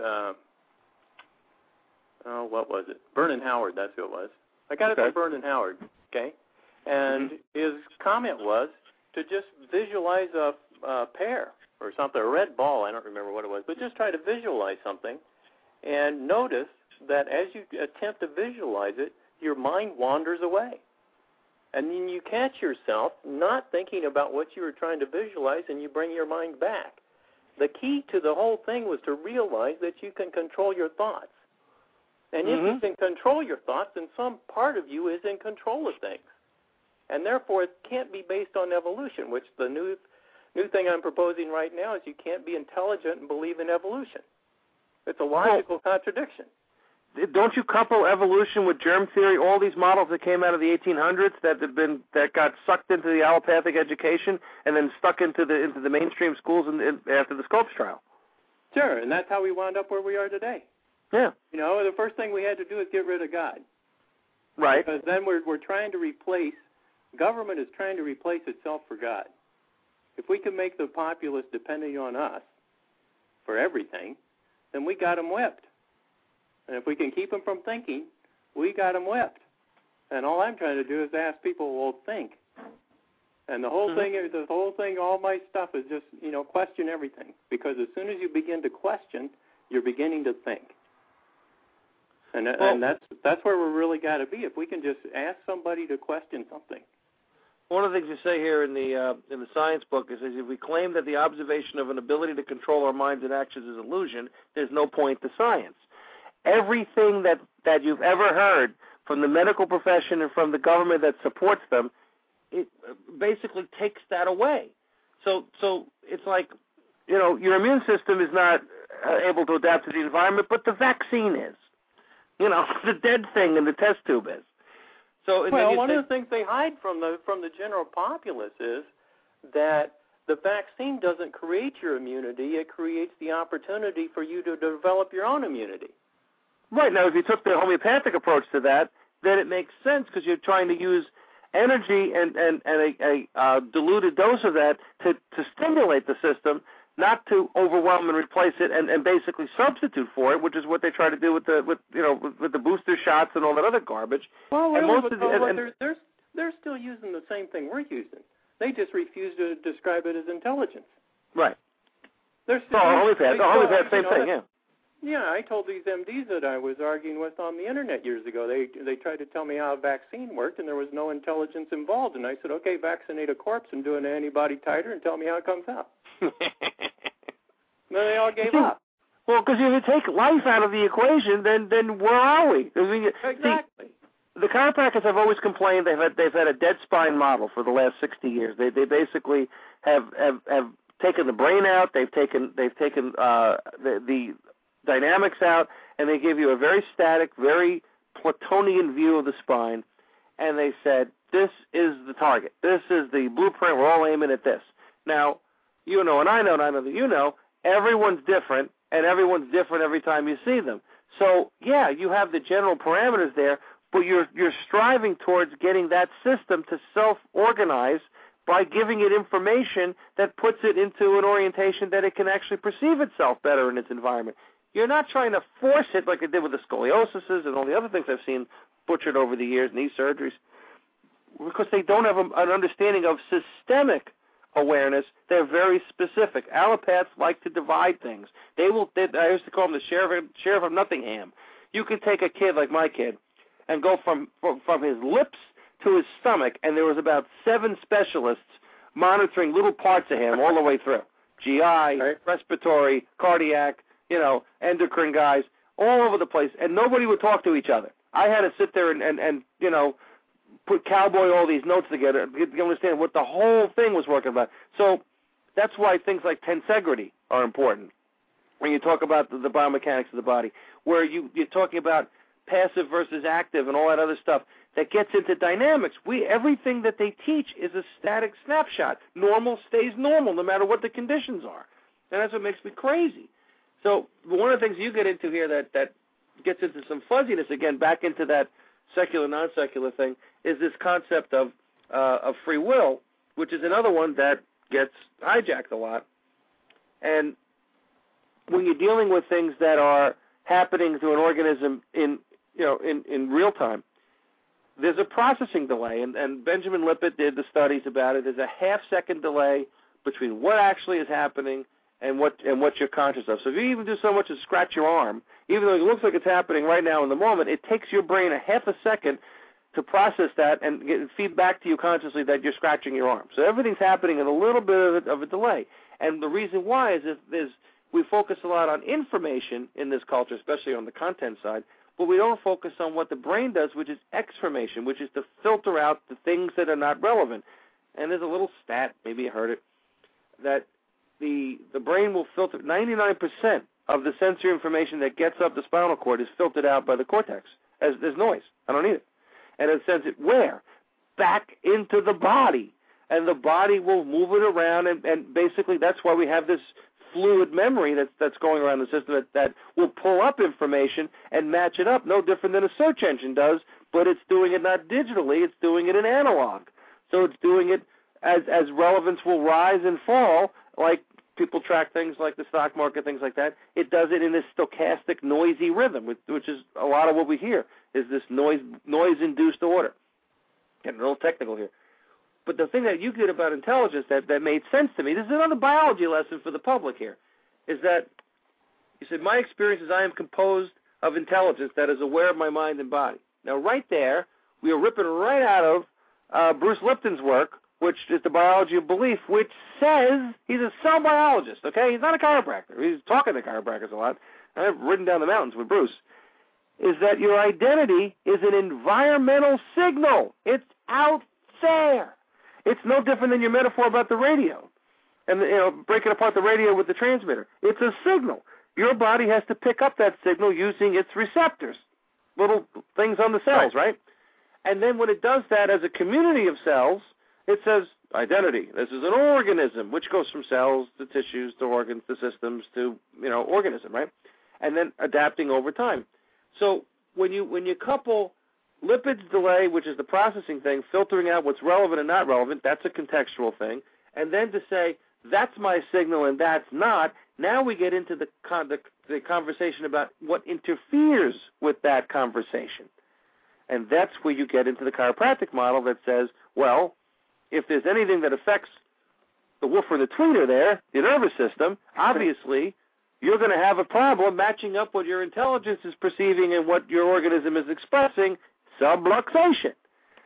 what was it? Vernon Howard, that's who it was. I got it from Vernon Howard, okay? And his comment was to just visualize a pear or something, a red ball, I don't remember what it was, but just try to visualize something and notice that as you attempt to visualize it, your mind wanders away. And then you catch yourself not thinking about what you were trying to visualize and you bring your mind back. The key to the whole thing was to realize that you can control your thoughts. And if you can control your thoughts, then some part of you is in control of things. And therefore, it can't be based on evolution, which the new thing I'm proposing right now is you can't be intelligent and believe in evolution. It's a logical contradiction. Don't you couple evolution with germ theory? All these models that came out of the 1800s that got sucked into the allopathic education and then stuck into the mainstream schools after the Scopes trial. Sure, and that's how we wound up where we are today. Yeah. The first thing we had to do is get rid of God. Right. Because then we're trying to replace, government is trying to replace itself for God. If we can make the populace dependent on us for everything, then we got them whipped. And if we can keep them from thinking, we got them whipped. And all I'm trying to do is ask people, well, think. And the whole thing, all my stuff is just, question everything. Because as soon as you begin to question, you're beginning to think. And that's where we really got to be. If we can just ask somebody to question something. One of the things you say here in the science book is if we claim that the observation of an ability to control our minds and actions is illusion, there's no point to science. Everything that you've ever heard from the medical profession and from the government that supports them, it basically takes that away. So it's like, your immune system is not able to adapt to the environment, but the vaccine is. The dead thing in the test tube is. So one of the things they hide from the general populace is that the vaccine doesn't create your immunity; it creates the opportunity for you to develop your own immunity. Right. Now, if you took the homeopathic approach to that, then it makes sense because you're trying to use energy and a diluted dose of that to stimulate the system, not to overwhelm and replace it and basically substitute for it, which is what they try to do with the booster shots and all that other garbage. Well, they're still using the same thing we're using. They just refuse to describe it as intelligence. Right. They're still homeopath, same thing, yeah. Yeah, I told these MDs that I was arguing with on the internet years ago. They tried to tell me how a vaccine worked, and there was no intelligence involved. And I said, okay, vaccinate a corpse and do an antibody titer and tell me how it comes out. Then they all gave up. Well, because if you take life out of the equation, then where are we? Exactly. The chiropractors have always complained they've had a dead spine model for the last 60 years. They basically have taken the brain out. They've taken the dynamics out, and they give you a very static, very Platonian view of the spine, and they said, this is the target. This is the blueprint. We're all aiming at this. Now, and I know that everyone's different, and everyone's different every time you see them. So, yeah, you have the general parameters there, but you're striving towards getting that system to self-organize by giving it information that puts it into an orientation that it can actually perceive itself better in its environment. You're not trying to force it like it did with the scoliosises and all the other things I've seen butchered over the years, knee surgeries, because they don't have an understanding of systemic awareness. They're very specific. Allopaths like to divide things. I used to call them the sheriff of Nottingham. You could take a kid like my kid and go from his lips to his stomach, and there was about 7 specialists monitoring little parts of him all the way through. GI, respiratory, cardiac, endocrine guys, all over the place, and nobody would talk to each other. I had to sit there and put cowboy all these notes together to understand what the whole thing was working about. So that's why things like tensegrity are important when you talk about the biomechanics of the body, where you're talking about passive versus active and all that other stuff that gets into dynamics. Everything that they teach is a static snapshot. Normal stays normal no matter what the conditions are, and that's what makes me crazy. So one of the things you get into here that gets into some fuzziness, again, back into that secular, non-secular thing, is this concept of free will, which is another one that gets hijacked a lot. And when you're dealing with things that are happening to an organism in real time, there's a processing delay, and Benjamin Lippitt did the studies about it. There's a half-second delay between what actually is happening and what you're conscious of. So if you even do so much as scratch your arm, even though it looks like it's happening right now in the moment, it takes your brain a half a second to process that and feed back to you consciously that you're scratching your arm. So everything's happening in a little bit of a delay. And the reason why is we focus a lot on information in this culture, especially on the content side, but we don't focus on what the brain does, which is exformation, which is to filter out the things that are not relevant. And there's a little stat, maybe you heard it, that the brain will filter 99% of the sensory information that gets up the spinal cord is filtered out by the cortex as there's noise. I don't need it. And it sends it where? Back into the body. And the body will move it around, and basically that's why we have this fluid memory that's going around the system that will pull up information and match it up, no different than a search engine does, but it's doing it not digitally, it's doing it in analog. So it's doing it as relevance will rise and fall, like people track things like the stock market, things like that. It does it in this stochastic, noisy rhythm, which is a lot of what we hear, is this noise-induced order. Getting a little technical here. But the thing that you did about intelligence that made sense to me, this is another biology lesson for the public here, is that you said, my experience is I am composed of intelligence that is aware of my mind and body. Now, right there, we are ripping right out of Bruce Lipton's work, which is the biology of belief, which says he's a cell biologist, okay? He's not a chiropractor. He's talking to chiropractors a lot. I've ridden down the mountains with Bruce. Is that your identity is an environmental signal. It's out there. It's no different than your metaphor about the radio and, breaking apart the radio with the transmitter. It's a signal. Your body has to pick up that signal using its receptors, little things on the cells, right? And then when it does that as a community of cells, it says identity. This is an organism, which goes from cells to tissues to organs to systems to, organism, right? And then adapting over time. So when you couple lipids delay, which is the processing thing, filtering out what's relevant and not relevant, that's a contextual thing. And then to say, that's my signal and that's not, now we get into the conversation about what interferes with that conversation. And that's where you get into the chiropractic model that says, well, if there's anything that affects the woofer, the tweeter there, your nervous system, obviously you're going to have a problem matching up what your intelligence is perceiving and what your organism is expressing, subluxation.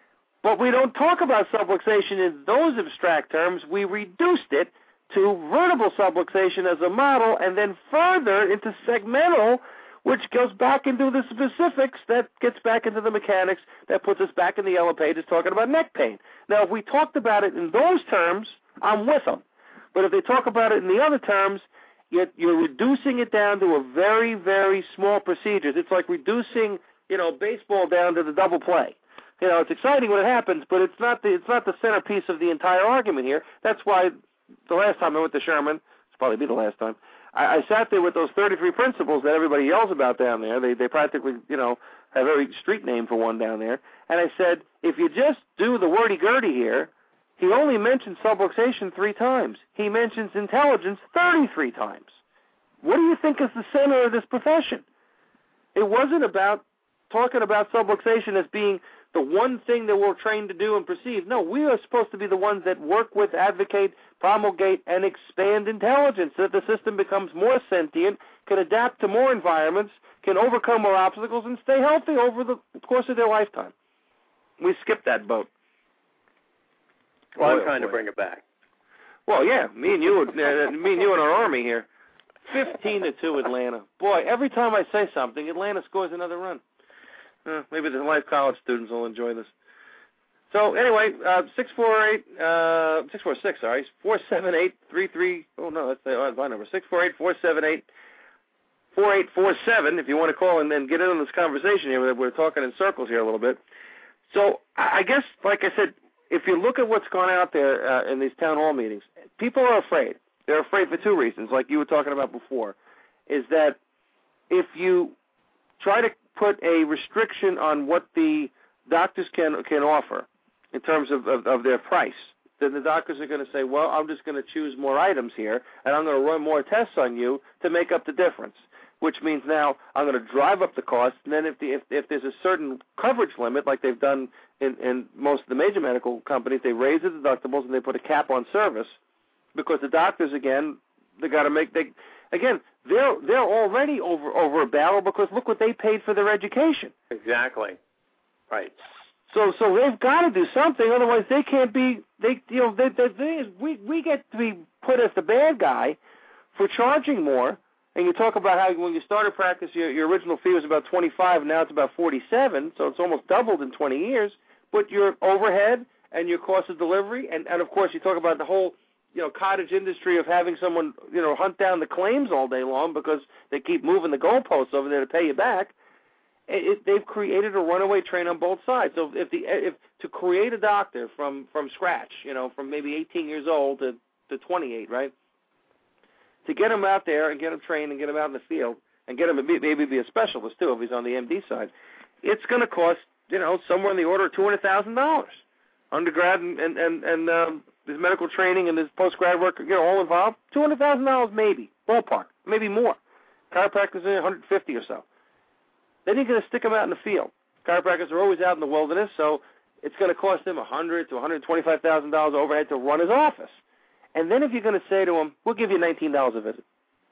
But we don't talk about subluxation in those abstract terms. We reduced it to vertebral subluxation as a model and then further into segmental, which goes back into the specifics, that gets back into the mechanics, that puts us back in the yellow pages talking about neck pain. Now, if we talked about it in those terms, I'm with them. But if they talk about it in the other terms, you're reducing it down to a very, very small procedures. It's like reducing, baseball down to the double play. It's exciting when it happens, but it's not the centerpiece of the entire argument here. That's why the last time I went to Sherman, it's probably be the last time, I sat there with those 33 principles that everybody yells about down there. They practically, have every street name for one down there. And I said, if you just do the wordy-gurdy here, he only mentions subluxation 3 times. He mentions intelligence 33 times. What do you think is the center of this profession? It wasn't about talking about subluxation as being the one thing that we're trained to do and perceive. No, we are supposed to be the ones that work with, advocate, promulgate, and expand intelligence so that the system becomes more sentient, can adapt to more environments, can overcome more obstacles, and stay healthy over the course of their lifetime. We skipped that boat. Well, I'm trying to bring it back. Well, yeah, me and you and our Army here. 15-2 Atlanta. Boy, every time I say something, Atlanta scores another run. Maybe the Life College students will enjoy this. So anyway, 646, sorry, 478-33. Oh no, that's the line number. 648-478-4847. If you want to call and then get in on this conversation here, we're talking in circles here a little bit. So I guess, like I said, if you look at what's gone out there in these town hall meetings, people are afraid. They're afraid for 2 reasons, like you were talking about before, is that if you try to put a restriction on what the doctors can offer in terms of their price, then the doctors are going to say, well, I'm just going to choose more items here, and I'm going to run more tests on you to make up the difference, which means now I'm going to drive up the cost, and then if there's a certain coverage limit, like they've done in most of the major medical companies, they raise the deductibles and they put a cap on service, because the doctors, again, they're already over a barrel because look what they paid for their education. Exactly. Right. So they've got to do something, otherwise they can't be. The thing is, we get to be put as the bad guy for charging more. And you talk about how when you started practice, your original fee was about $25, and now it's about $47. So it's almost doubled in 20 years. But your overhead and your cost of delivery, and of course you talk about the whole cottage industry of having someone, hunt down the claims all day long because they keep moving the goalposts over there to pay you back. They've created a runaway train on both sides. So if to create a doctor from scratch, from maybe 18 years old to 28, right? To get him out there and get him trained and get him out in the field and get him maybe be a specialist too if he's on the MD side, it's going to cost somewhere in the order of $200,000, undergrad and his medical training and his post-grad work, all involved, $200,000 maybe, ballpark, maybe more. Chiropractors are $150 or so. Then you're going to stick him out in the field. Chiropractors are always out in the wilderness, so it's going to cost him $100,000 to $125,000 overhead to run his office. And then if you're going to say to him, we'll give you $19 a visit.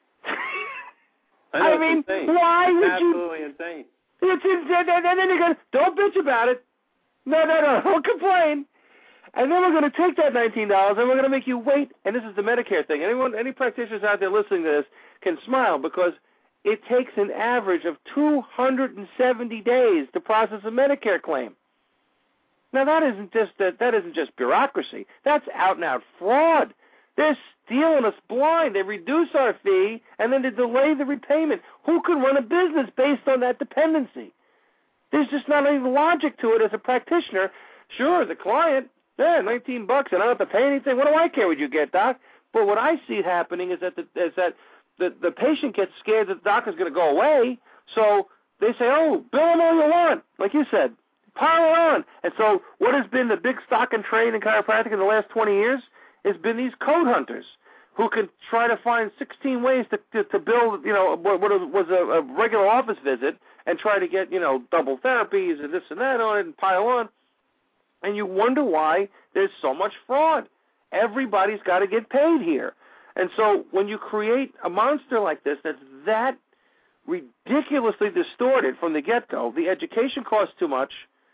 I mean, why would absolutely insane. It's insane. And then you're going to, don't bitch about it. No, don't complain. And then we're going to take that $19 and we're going to make you wait. And this is the Medicare thing. Any practitioners out there listening to this can smile because it takes an average of 270 days to process a Medicare claim. Now that isn't just bureaucracy. That's out and out fraud. They're stealing us blind. They reduce our fee and then they delay the repayment. Who could run a business based on that dependency? There's just not any logic to it as a practitioner. Sure, the client, $19 and I don't have to pay anything. What do I care what you get, doc? But what I see happening is that the patient gets scared that the doctor's going to go away, so they say, oh, bill him all you want, like you said. Pile on. And so what has been the big stock and trade in chiropractic in the last 20 years has been these code hunters who can try to find 16 ways to build, what was a regular office visit and try to get, double therapies and this and that on it and pile on. And you wonder why there's so much fraud. Everybody's got to get paid here. And so when you create a monster like this that's that ridiculously distorted from the get-go, the education costs too much,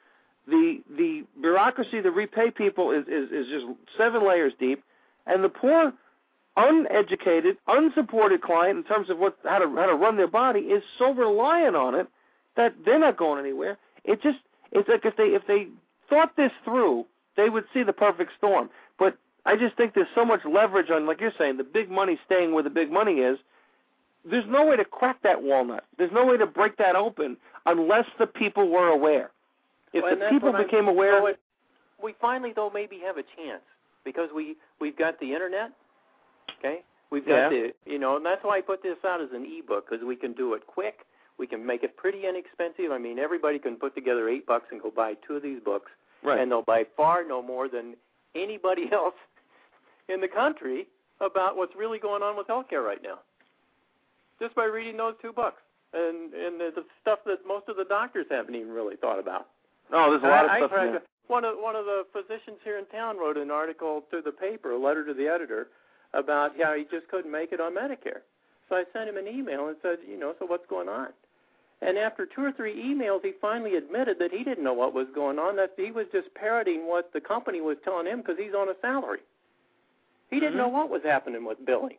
the bureaucracy to repay people is just 7 layers deep, and the poor, uneducated, unsupported client in terms of how to run their body is so reliant on it that they're not going anywhere. It's like if they thought this through, they would see the perfect storm. But I just think there's so much leverage on, like you're saying, the big money staying where the big money is. There's no way to crack that walnut. There's no way to break that open unless the people were aware. If the people became aware... we finally, though, maybe have a chance because we've got the Internet, okay? We've got and that's why I put this out as an e-book because we can do it quick. We can make it pretty inexpensive. I mean, everybody can put together $8 and go buy 2 of these books, and they'll buy far no more than anybody else in the country about what's really going on with healthcare right now, just by reading those 2 books and the stuff that most of the doctors haven't even really thought about. Oh, there's a lot of stuff in there. One of the physicians here in town wrote an article to the paper, a letter to the editor, about how he just couldn't make it on Medicare. So I sent him an email and said, so what's going on? And after 2 or 3 emails, he finally admitted that he didn't know what was going on, that he was just parroting what the company was telling him because he's on a salary. He didn't know what was happening with billing.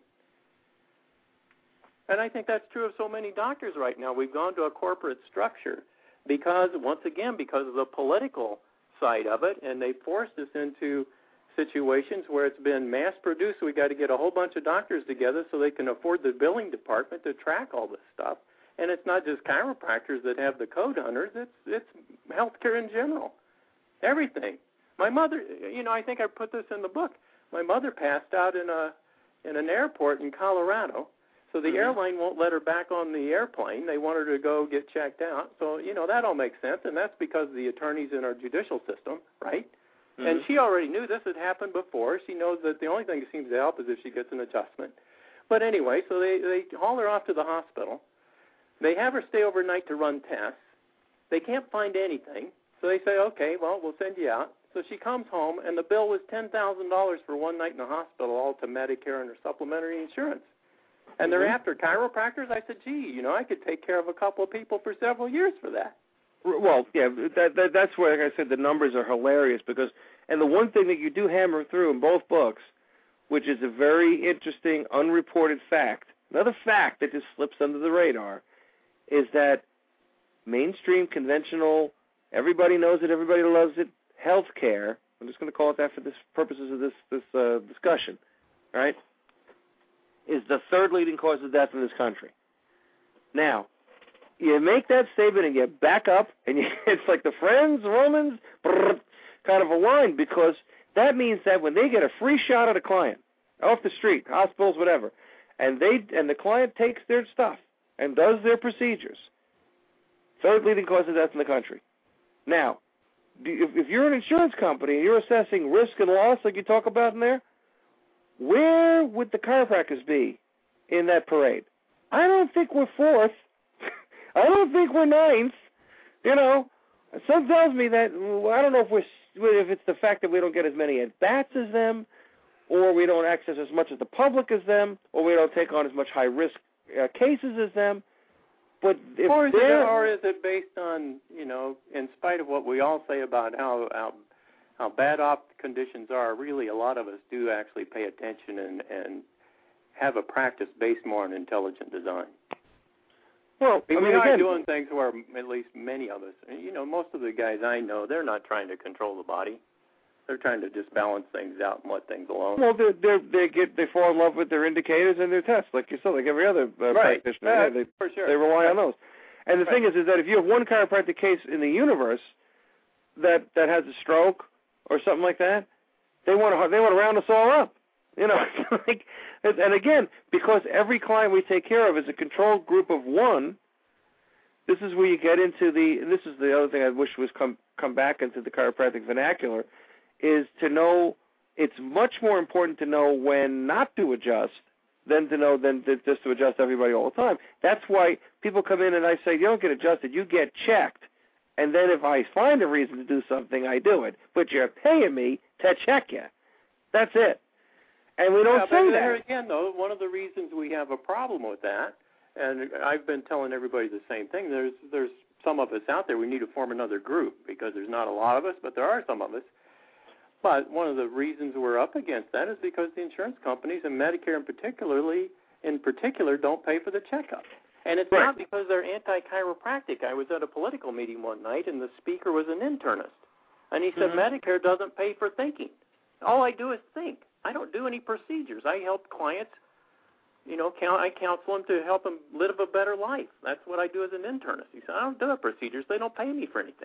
And I think that's true of so many doctors right now. We've gone to a corporate structure because, once again, because of the political side of it, and they forced us into situations where it's been mass-produced. So we've got to get a whole bunch of doctors together so they can afford the billing department to track all this stuff. And it's not just chiropractors that have the code hunters. It's healthcare in general, everything. My mother, I think I put this in the book. My mother passed out in an airport in Colorado. So the airline won't let her back on the airplane. They want her to go get checked out. So, that all makes sense, and that's because of the attorneys in our judicial system, right? Mm-hmm. And she already knew this had happened before. She knows that the only thing that seems to help is if she gets an adjustment. But anyway, so they haul her off to the hospital. They have her stay overnight to run tests. They can't find anything. So they say, okay, well, we'll send you out. So she comes home, and the bill was $10,000 for one night in the hospital, all to Medicare and her supplementary insurance. And they're after chiropractors. I said, gee, I could take care of a couple of people for several years for that. Well, yeah, that's where, like I said, the numbers are hilarious because, and the one thing that you do hammer through in both books, which is a very interesting, unreported fact, another fact that just slips under the radar, is that mainstream, conventional, everybody knows it, everybody loves it, healthcare, I'm just going to call it that for the purposes of this discussion, right, is the 3rd leading cause of death in this country. Now, you make that statement and you back up, and it's like the Friends, Romans, kind of a line, because that means that when they get a free shot at a client, off the street, hospitals, whatever, and the client takes their stuff and does their procedures, 3rd leading cause of death in the country. Now, if you're an insurance company and you're assessing risk and loss like you talk about in there, where would the chiropractors be in that parade? I don't think we're fourth. I don't think we're ninth. You know, some tells me that, I don't know if it's the fact that we don't get as many at-bats as them, or we don't access as much of the public as them, or we don't take on as much high-risk cases as them. But or is it based on, you know, in spite of what we all say about how bad off conditions are, really a lot of us do actually pay attention and have a practice based more on intelligent design. Well, we are doing things where at least many of us, you know, most of the guys I know, they're not trying to control the body. They're trying to just balance things out and let things alone. Well, they fall in love with their indicators and their tests, like you said, like every other practitioner. For sure. They rely on those. And the thing is that if you have one chiropractic case in the universe that has a stroke or something like that, they want to round us all up. You know, and again, because every client we take care of is a controlled group of one, this is where you get into and this is the other thing I wish was come back into the chiropractic vernacular, is to know, it's much more important to know when not to adjust than just to adjust everybody all the time. That's why people come in and I say, you don't get adjusted, you get checked. And then if I find a reason to do something, I do it. But you're paying me to check you. That's it. And we don't say that. There again, though, one of the reasons we have a problem with that, and I've been telling everybody the same thing, there's some of us out there, we need to form another group because there's not a lot of us, but there are some of us. But one of the reasons we're up against that is because the insurance companies, and Medicare in particular, don't pay for the checkup. And it's not because they're anti-chiropractic. I was at a political meeting one night, and the speaker was an internist. And he said, Medicare doesn't pay for thinking. All I do is think. I don't do any procedures. I help clients, you know, I counsel them to help them live a better life. That's what I do as an internist. He said, I don't do procedures. They don't pay me for anything.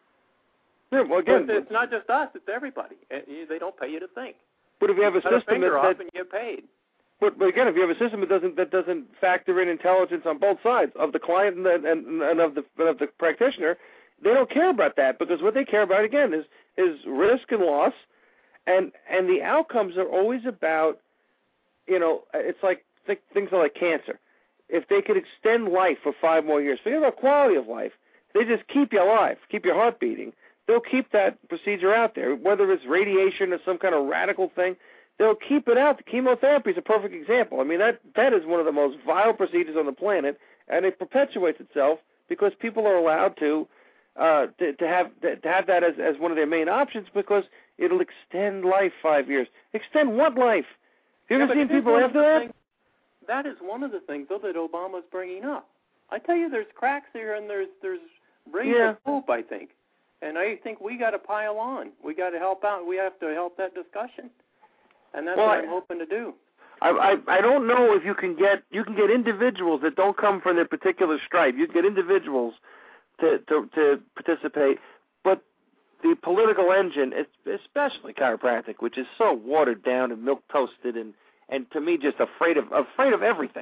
Yeah, well, again, it's not just us. It's everybody. They don't pay you to think. But if you have a system that and get paid. But again, if you have a system that doesn't factor in intelligence on both sides of the client and of the practitioner, they don't care about that, because what they care about again is risk and loss, and the outcomes are always about, you know, it's like things are like cancer. If they could extend life for 5 more years, forget about quality of life, they just keep you alive, keep your heart beating. They'll keep that procedure out there, whether it's radiation or some kind of radical thing. They'll keep it out. The chemotherapy is a perfect example. I mean, that is one of the most vile procedures on the planet, and it perpetuates itself because people are allowed to have that as one of their main options, because it'll extend life 5 years. Extend what life? Have you ever seen people after that? That is one of the things, though, that Obama's bringing up. I tell you, there's cracks here, and there's rays of hope, I think. And I think we got to pile on. We got to help out. We have to help that discussion. And that's what I'm hoping to do. I don't know if you can get individuals that don't come from their particular stripe. You can get individuals to participate, but the political engine, especially chiropractic, which is so watered down and milk toasted and to me just afraid of everything,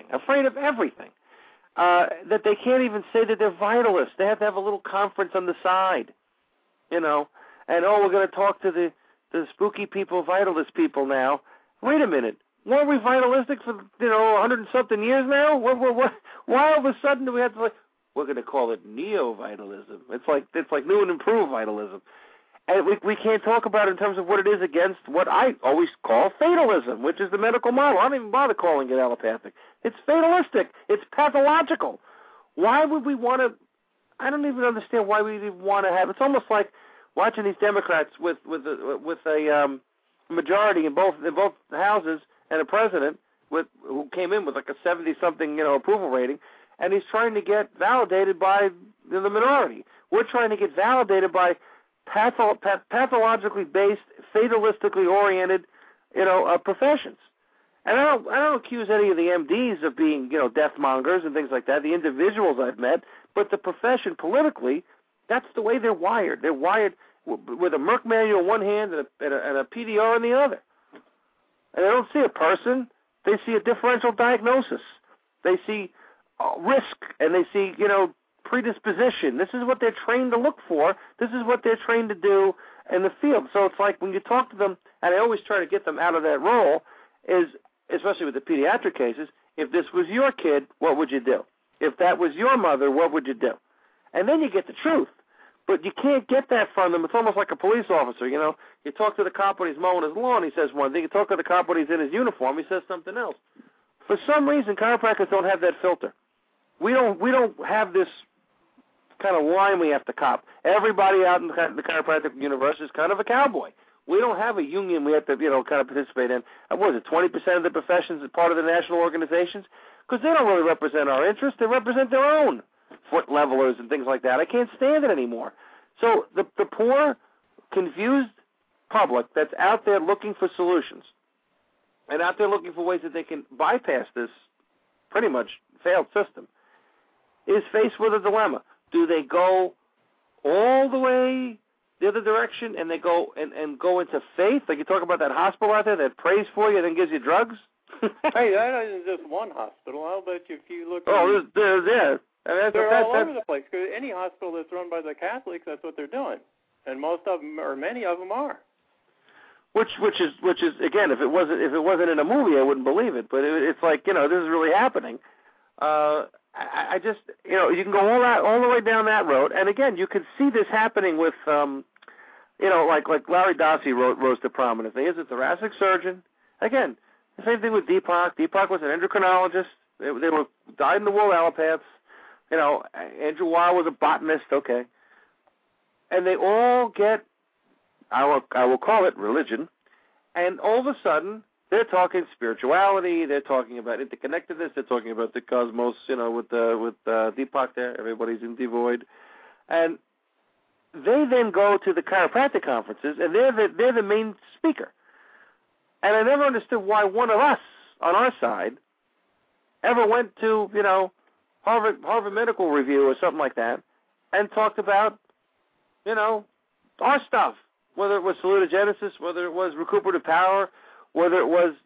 that they can't even say that they're vitalists. They have to have a little conference on the side, you know, and we're going to talk to the spooky people, vitalist people now. Wait a minute. Weren't we vitalistic for, 100 and something years now? Why all of a sudden do we have to, we're going to call it neo-vitalism. It's like new and improved vitalism. And we can't talk about it in terms of what it is against what I always call fatalism, which is the medical model. I don't even bother calling it allopathic. It's fatalistic. It's pathological. Why would we want to, I don't even understand why we even want to have, it's almost like watching these Democrats with a majority in both houses and a president who came in with like a 70-something approval rating, and he's trying to get validated by the minority. We're trying to get validated by pathologically based, fatalistically oriented, professions. And I don't accuse any of the MDs of being deathmongers and things like that. The individuals I've met, but the profession politically, that's the way they're wired. They're wired with a Merck manual in one hand and a PDR in the other. And they don't see a person. They see a differential diagnosis. They see risk, and they see, predisposition. This is what they're trained to look for. This is what they're trained to do in the field. So it's like when you talk to them, and I always try to get them out of that role, is, especially with the pediatric cases, if this was your kid, what would you do? If that was your mother, what would you do? And then you get the truth. But you can't get that from them. It's almost like a police officer, you know. You talk to the cop when he's mowing his lawn, he says one thing. You talk to the cop when he's in his uniform, he says something else. For some reason, chiropractors don't have that filter. We don't have this kind of line we have to cop. Everybody out in the chiropractic universe is kind of a cowboy. We don't have a union we have to, you know, kind of participate in. What is it, 20% of the professions are part of the national organizations? Because they don't really represent our interests. They represent their own foot levelers and things like that. I can't stand it anymore. So the poor, confused public that's out there looking for solutions and out there looking for ways that they can bypass this pretty much failed system is faced with a dilemma. Do they go all the way the other direction and they go and go into faith? Like you talk about that hospital out there that prays for you and then gives you drugs? Hey, that isn't just one hospital. I'll bet you if you look at they're all over the place. Because any hospital that's run by the Catholics, that's what they're doing. And most of them, or many of them, are. Which is again, if it wasn't in a movie, I wouldn't believe it. But it's like, you know, this is really happening. I just, you know, you can go all the way down that road, and again, you can see this happening with, you know, like Larry Dossey rose to prominence. He is a thoracic surgeon. Again, the same thing with Deepak. Deepak was an endocrinologist. They were dyed-in-the-wool allopaths. You know, Andrew Weil was a botanist. Okay, and they all get, I will call it religion, and all of a sudden they're talking spirituality. They're talking about interconnectedness. They're talking about the cosmos. You know, with Deepak there, everybody's in devoid, and they then go to the chiropractic conferences, and they're the main speaker. And I never understood why one of us on our side ever went to, you know, Harvard Medical Review or something like that and talked about, you know, our stuff, whether it was salutogenesis, whether it was recuperative power, whether it was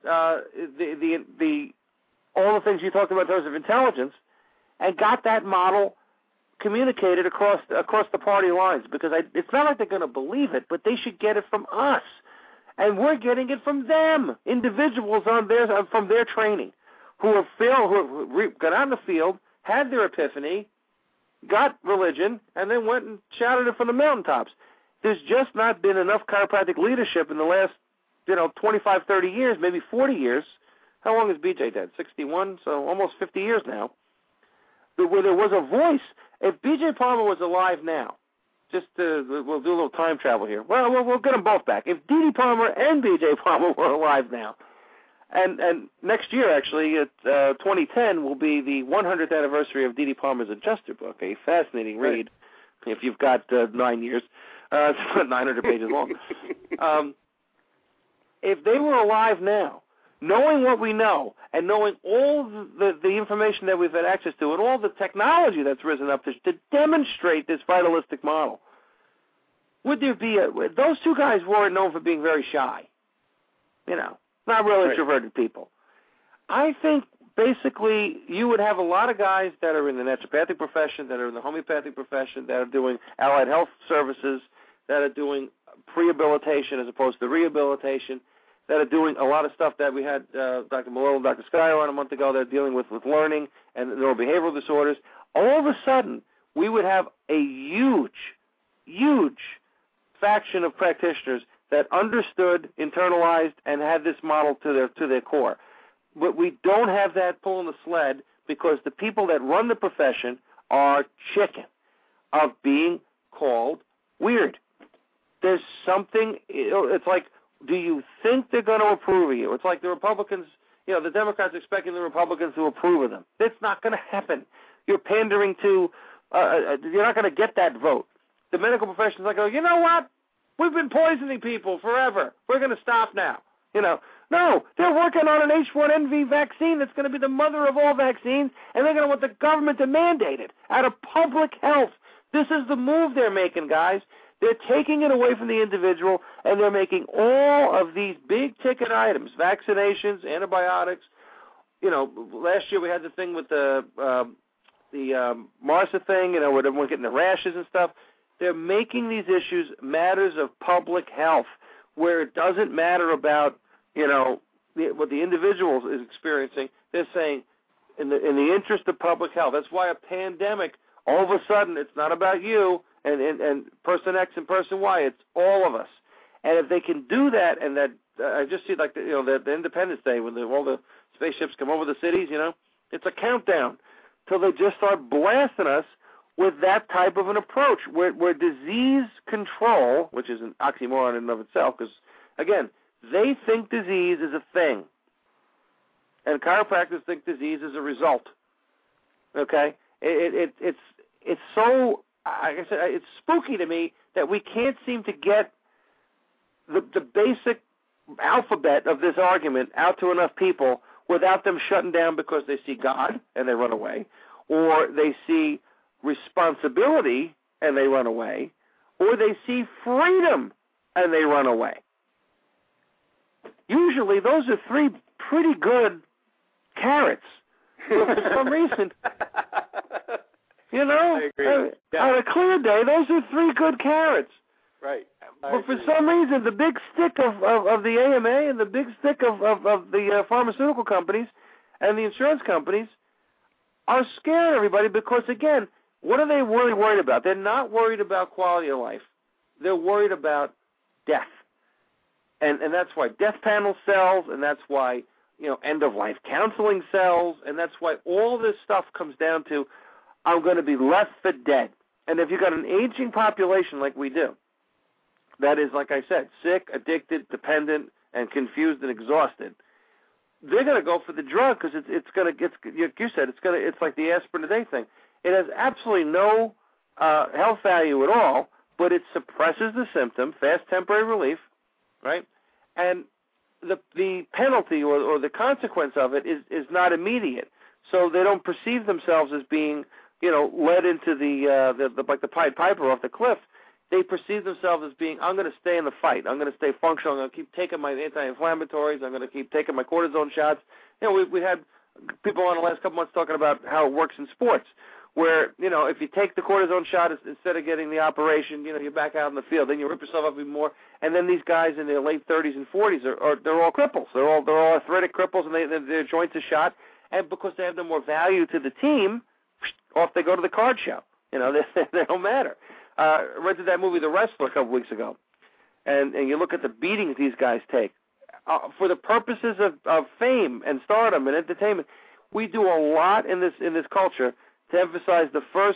the all the things you talked about in terms of intelligence, and got that model communicated across the party lines. Because it's not like they're going to believe it, but they should get it from us. And we're getting it from them, individuals from their training, who got out in the field, had their epiphany, got religion, and then went and shouted it from the mountaintops. There's just not been enough chiropractic leadership in the last, 25, 30 years, maybe 40 years. How long is BJ dead? 61, so almost 50 years now. Where there was a voice. If BJ Palmer was alive now, we'll do a little time travel here. Well, we'll get them both back. If Dee Palmer and BJ Palmer were alive now, and next year, actually, 2010, will be the 100th anniversary of Dee Palmer's Adjuster book, a fascinating read, if you've got 9 years. It's about 900 pages long. If they were alive now, knowing what we know, and knowing all the information that we've had access to, and all the technology that's risen up to demonstrate this vitalistic model, would there be those two guys weren't known for being very shy, not really introverted people. I think basically you would have a lot of guys that are in the naturopathic profession, that are in the homeopathic profession, that are doing allied health services, that are doing prehabilitation as opposed to rehabilitation, that are doing a lot of stuff that we had Dr. Malone and Dr. Skyer on a month ago. They're dealing with learning and neurobehavioral disorders. All of a sudden, we would have a huge faction of practitioners that understood, internalized, and had this model to their core. But we don't have that pulling the sled because the people that run the profession are chicken of being called weird. There's something, it's like, do you think they're going to approve of you? It's like the Republicans, the Democrats expecting the Republicans to approve of them. That's not going to happen. You're pandering to, you're not going to get that vote. The medical profession's like, you know what? We've been poisoning people forever. We're going to stop now. No, they're working on an H1N1 vaccine that's going to be the mother of all vaccines, and they're going to want the government to mandate it out of public health. This is the move they're making, guys. They're taking it away from the individual, and they're making all of these big-ticket items, vaccinations, antibiotics. Last year we had the thing with the MRSA thing, with everyone getting the rashes and stuff. They're making these issues matters of public health, where it doesn't matter about, what the individual is experiencing. They're saying, in the interest of public health. That's why a pandemic, all of a sudden, it's not about you and person X and person Y. It's all of us. And if they can do that, and that I just see like the Independence Day when all the spaceships come over the cities, it's a countdown till they just start blasting us with that type of an approach, where disease control, which is an oxymoron in and of itself, because again, they think disease is a thing, and chiropractors think disease is a result. Okay, it's so, like I said, it's spooky to me that we can't seem to get the basic alphabet of this argument out to enough people without them shutting down because they see God and they run away, or they see responsibility and they run away, or they see freedom and they run away. Usually those are three pretty good carrots. But for some reason, I agree. On a clear day, those are three good carrots. Right. But for some reason, the big stick of the AMA and the big stick of the pharmaceutical companies and the insurance companies are scaring everybody because, again, what are they really worried about? They're not worried about quality of life. They're worried about death. And that's why death panel sells, and that's why, end-of-life counseling sells, and that's why all this stuff comes down to, I'm going to be left for dead. And if you've got an aging population like we do, that is, like I said, sick, addicted, dependent, and confused and exhausted, they're going to go for the drug because it's like the aspirin a day thing. It has absolutely no health value at all, but it suppresses the symptom, fast temporary relief, right? And the penalty or the consequence of it is not immediate, so they don't perceive themselves as being led into the Pied Piper off the cliff. They perceive themselves as being, I'm going to stay in the fight. I'm going to stay functional. I'm going to keep taking my anti-inflammatories. I'm going to keep taking my cortisone shots. We had people on the last couple months talking about how it works in sports, where, if you take the cortisone shot instead of getting the operation, you're back out in the field. Then you rip yourself up even more. And then these guys in their late 30s and 40s they're all cripples. They're all arthritic cripples, and their joints are shot. And because they have no more value to the team, off they go to the card show. They don't matter. I rented that movie, The Wrestler, a couple weeks ago, and you look at the beatings these guys take for the purposes of fame and stardom and entertainment. We do a lot in this culture to emphasize the first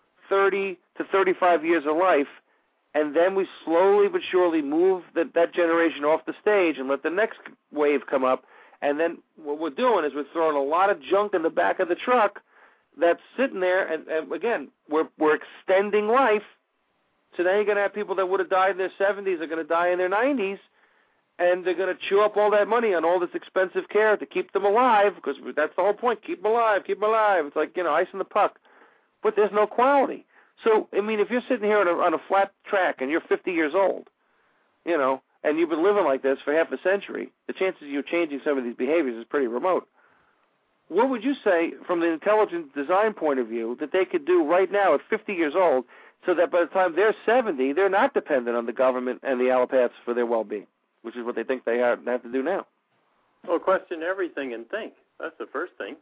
30 to 35 years of life, and then we slowly but surely move that generation off the stage and let the next wave come up. And then what we're doing is we're throwing a lot of junk in the back of the truck that's sitting there, and again, we're extending life. So now you're going to have people that would have died in their 70s are going to die in their 90s, and they're going to chew up all that money on all this expensive care to keep them alive, because that's the whole point, keep them alive, keep them alive. It's like, ice in the puck. But there's no quality. So, if you're sitting here on a flat track and you're 50 years old, and you've been living like this for half a century, the chances of you changing some of these behaviors is pretty remote. What would you say, from the intelligent design point of view, that they could do right now at 50 years old so that by the time they're 70, they're not dependent on the government and the allopaths for their well-being, which is what they think they have to do now? Well, question everything and think. That's the first thing.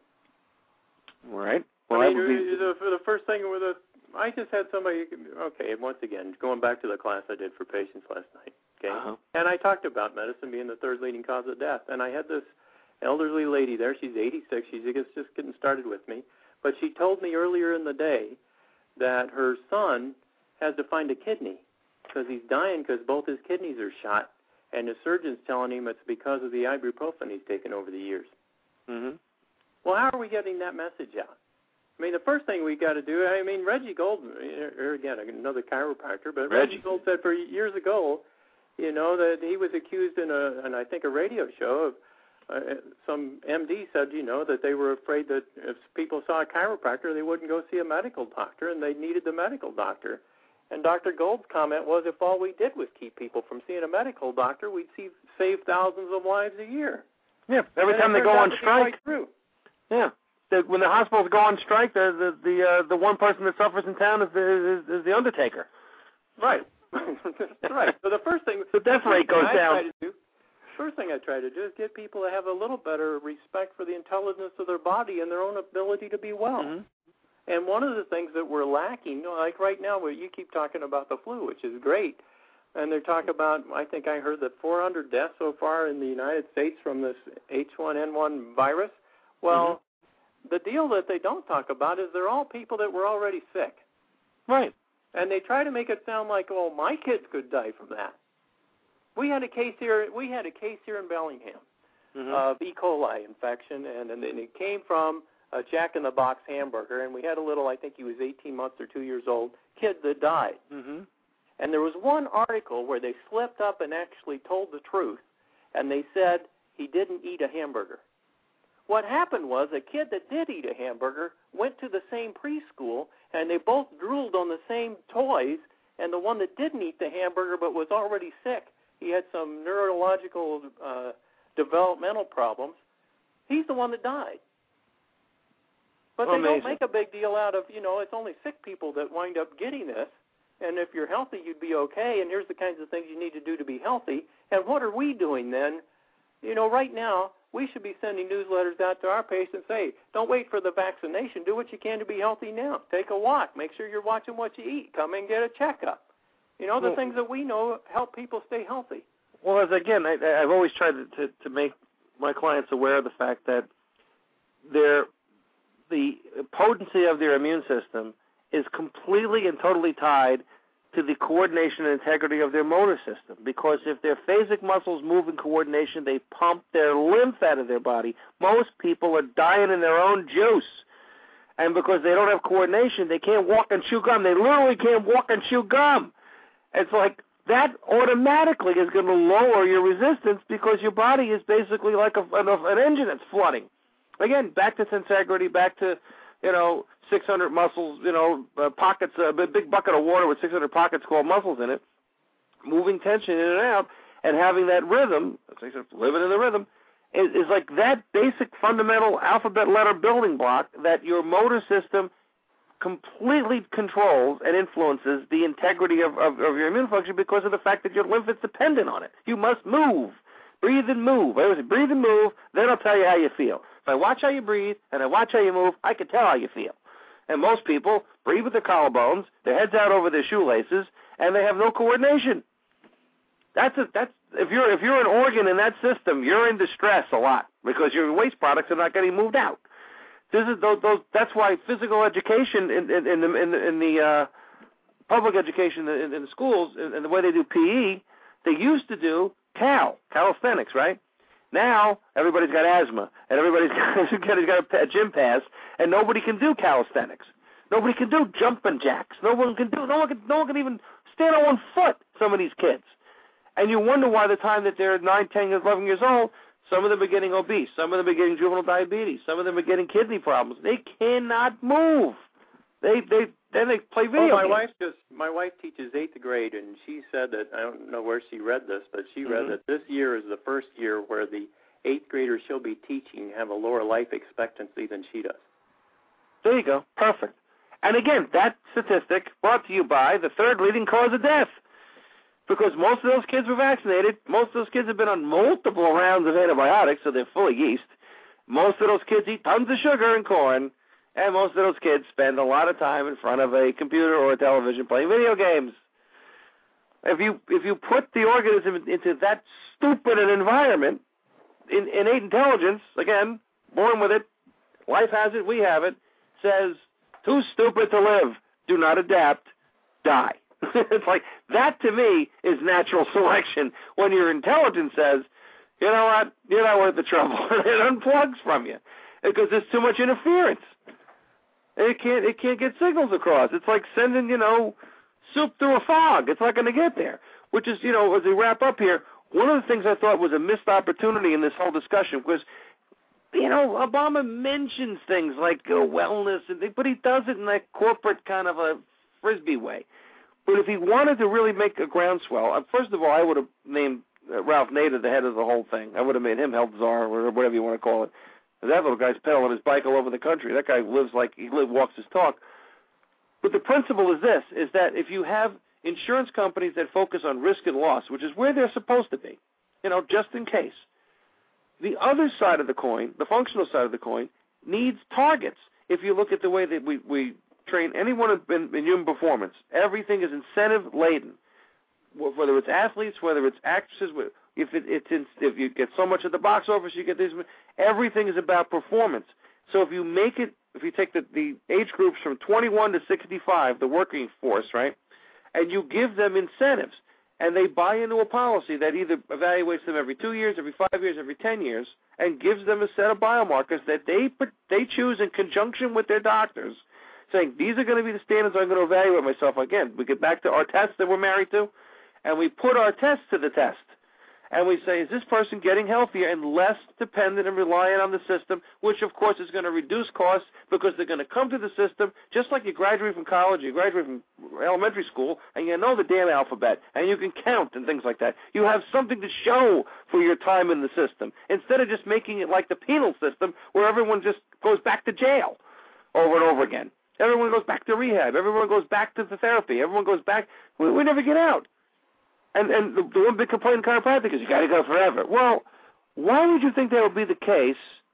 All right. Well, the first thing I just had somebody, once again, going back to the class I did for patients last night, okay? Uh-huh. And I talked about medicine being the third leading cause of death, and I had this elderly lady there. She's 86. She's just getting started with me. But she told me earlier in the day that her son has to find a kidney because he's dying because both his kidneys are shot, and the surgeon's telling him it's because of the ibuprofen he's taken over the years. Mm-hmm. Well, how are we getting that message out? The first thing we got to do, Reggie Gold, again, another chiropractor, but Reggie Gold said for years ago, that he was accused in I think a radio show of some MD said, that they were afraid that if people saw a chiropractor, they wouldn't go see a medical doctor, and they needed the medical doctor. And Dr. Gold's comment was, if all we did was keep people from seeing a medical doctor, we'd save thousands of lives a year. Yeah, every time they go on strike. True. Yeah, the when the hospitals go on strike, the one person that suffers in town is the undertaker. Right. Right. So the first thing, the death rate goes down. First thing I try to do is get people to have a little better respect for the intelligence of their body and their own ability to be well. Mm-hmm. And one of the things that we're lacking, like right now, where you keep talking about the flu, which is great, and they're talking about, I think I heard that 400 deaths so far in the United States from this H1N1 virus. Well, the deal that they don't talk about is they're all people that were already sick. Right. And they try to make it sound like, oh, my kids could die from that. We had a case here in Bellingham of E. coli infection, and it came from a Jack in the Box hamburger, and we had a little, I think he was 18 months or 2 years old, kid that died. Mm-hmm. And there was one article where they slipped up and actually told the truth, and they said he didn't eat a hamburger. What happened was a kid that did eat a hamburger went to the same preschool, and they both drooled on the same toys, and the one that didn't eat the hamburger but was already sick, he had some neurological developmental problems, he's the one that died. But they don't make a big deal out of, it's only sick people that wind up getting this. And if you're healthy, you'd be okay. And here's the kinds of things you need to do to be healthy. And what are we doing then? Right now, we should be sending newsletters out to our patients. Hey, don't wait for the vaccination. Do what you can to be healthy now. Take a walk. Make sure you're watching what you eat. Come and get a checkup. The things that we know help people stay healthy. Well, I've always tried to make my clients aware of the fact that the potency of their immune system is completely and totally tied to the coordination and integrity of their motor system. Because if their phasic muscles move in coordination, they pump their lymph out of their body. Most people are dying in their own juice. And because they don't have coordination, they can't walk and chew gum. They literally can't walk and chew gum. It's like that automatically is going to lower your resistance because your body is basically like an engine that's flooding. Again, back to integrity, back to, 600 muscles, pockets, a big bucket of water with 600 pockets called muscles in it, moving tension in and out, and having that rhythm, living in the rhythm, is like that basic fundamental alphabet letter building block that your motor system completely controls and influences the integrity of your immune function because of the fact that your lymph is dependent on it. You must move. Breathe and move. I always say, breathe and move, then I'll tell you how you feel. If I watch how you breathe and I watch how you move, I can tell how you feel. And most people breathe with their collarbones, their heads out over their shoelaces, and they have no coordination. That's if you're an organ in that system, you're in distress a lot because your waste products are not getting moved out. That's why physical education in the public education in the schools and the way they do PE, they used to do calisthenics, right? Now everybody's got asthma and everybody's got a gym pass, and nobody can do calisthenics. Nobody can do jumping jacks. No one can even stand on one foot. Some of these kids, and you wonder why the time that they're 9, 10, 11 years old, some of them are getting obese, some of them are getting juvenile diabetes, some of them are getting kidney problems. They cannot move. Then they play video games. My wife teaches 8th grade, and she said that, I don't know where she read this, but she read that this year is the first year where the 8th graders she'll be teaching have a lower life expectancy than she does. There you go. Perfect. And again, that statistic brought to you by the third leading cause of death. Because most of those kids were vaccinated. Most of those kids have been on multiple rounds of antibiotics, so they're full of yeast. Most of those kids eat tons of sugar and corn. And most of those kids spend a lot of time in front of a computer or a television playing video games. If you put the organism into that stupid an environment, innate intelligence, again, born with it, life has it, we have it, says, too stupid to live, do not adapt, die. It's like, that to me is natural selection. When your intelligence says, you know what, you're not worth the trouble, it unplugs from you because there's too much interference. It can't get signals across. It's like sending, soup through a fog. It's not going to get there. Which is, as we wrap up here, one of the things I thought was a missed opportunity in this whole discussion was, Obama mentions things like wellness, but he does it in that corporate kind of a frisbee way. But if he wanted to really make a groundswell, first of all, I would have named Ralph Nader the head of the whole thing. I would have made him health czar or whatever you want to call it. That little guy's pedaling his bike all over the country. That guy walks his talk. But the principle is this, is that if you have insurance companies that focus on risk and loss, which is where they're supposed to be, just in case, the other side of the coin, the functional side of the coin, needs targets. If you look at the way that we train anyone in human performance, everything is incentive-laden, whether it's athletes, whether it's actresses, if you get so much at the box office, you get this. Everything is about performance. So if you take the age groups from 21 to 65, the working force, right, and you give them incentives, and they buy into a policy that either evaluates them every 2 years, every 5 years, every 10 years, and gives them a set of biomarkers that they choose in conjunction with their doctors, saying, these are going to be the standards I'm going to evaluate myself. Again, we get back to our tests that we're married to, and we put our tests to the test. And we say, is this person getting healthier and less dependent and reliant on the system, which, of course, is going to reduce costs because they're going to come to the system just like you graduate from college, you graduate from elementary school, and you know the damn alphabet, and you can count and things like that. You have something to show for your time in the system instead of just making it like the penal system where everyone just goes back to jail over and over again. Everyone goes back to rehab. Everyone goes back to the therapy. Everyone goes back. We never get out. And the one big complaint in chiropractic is you got to go forever. Well, why would you think that would be the case?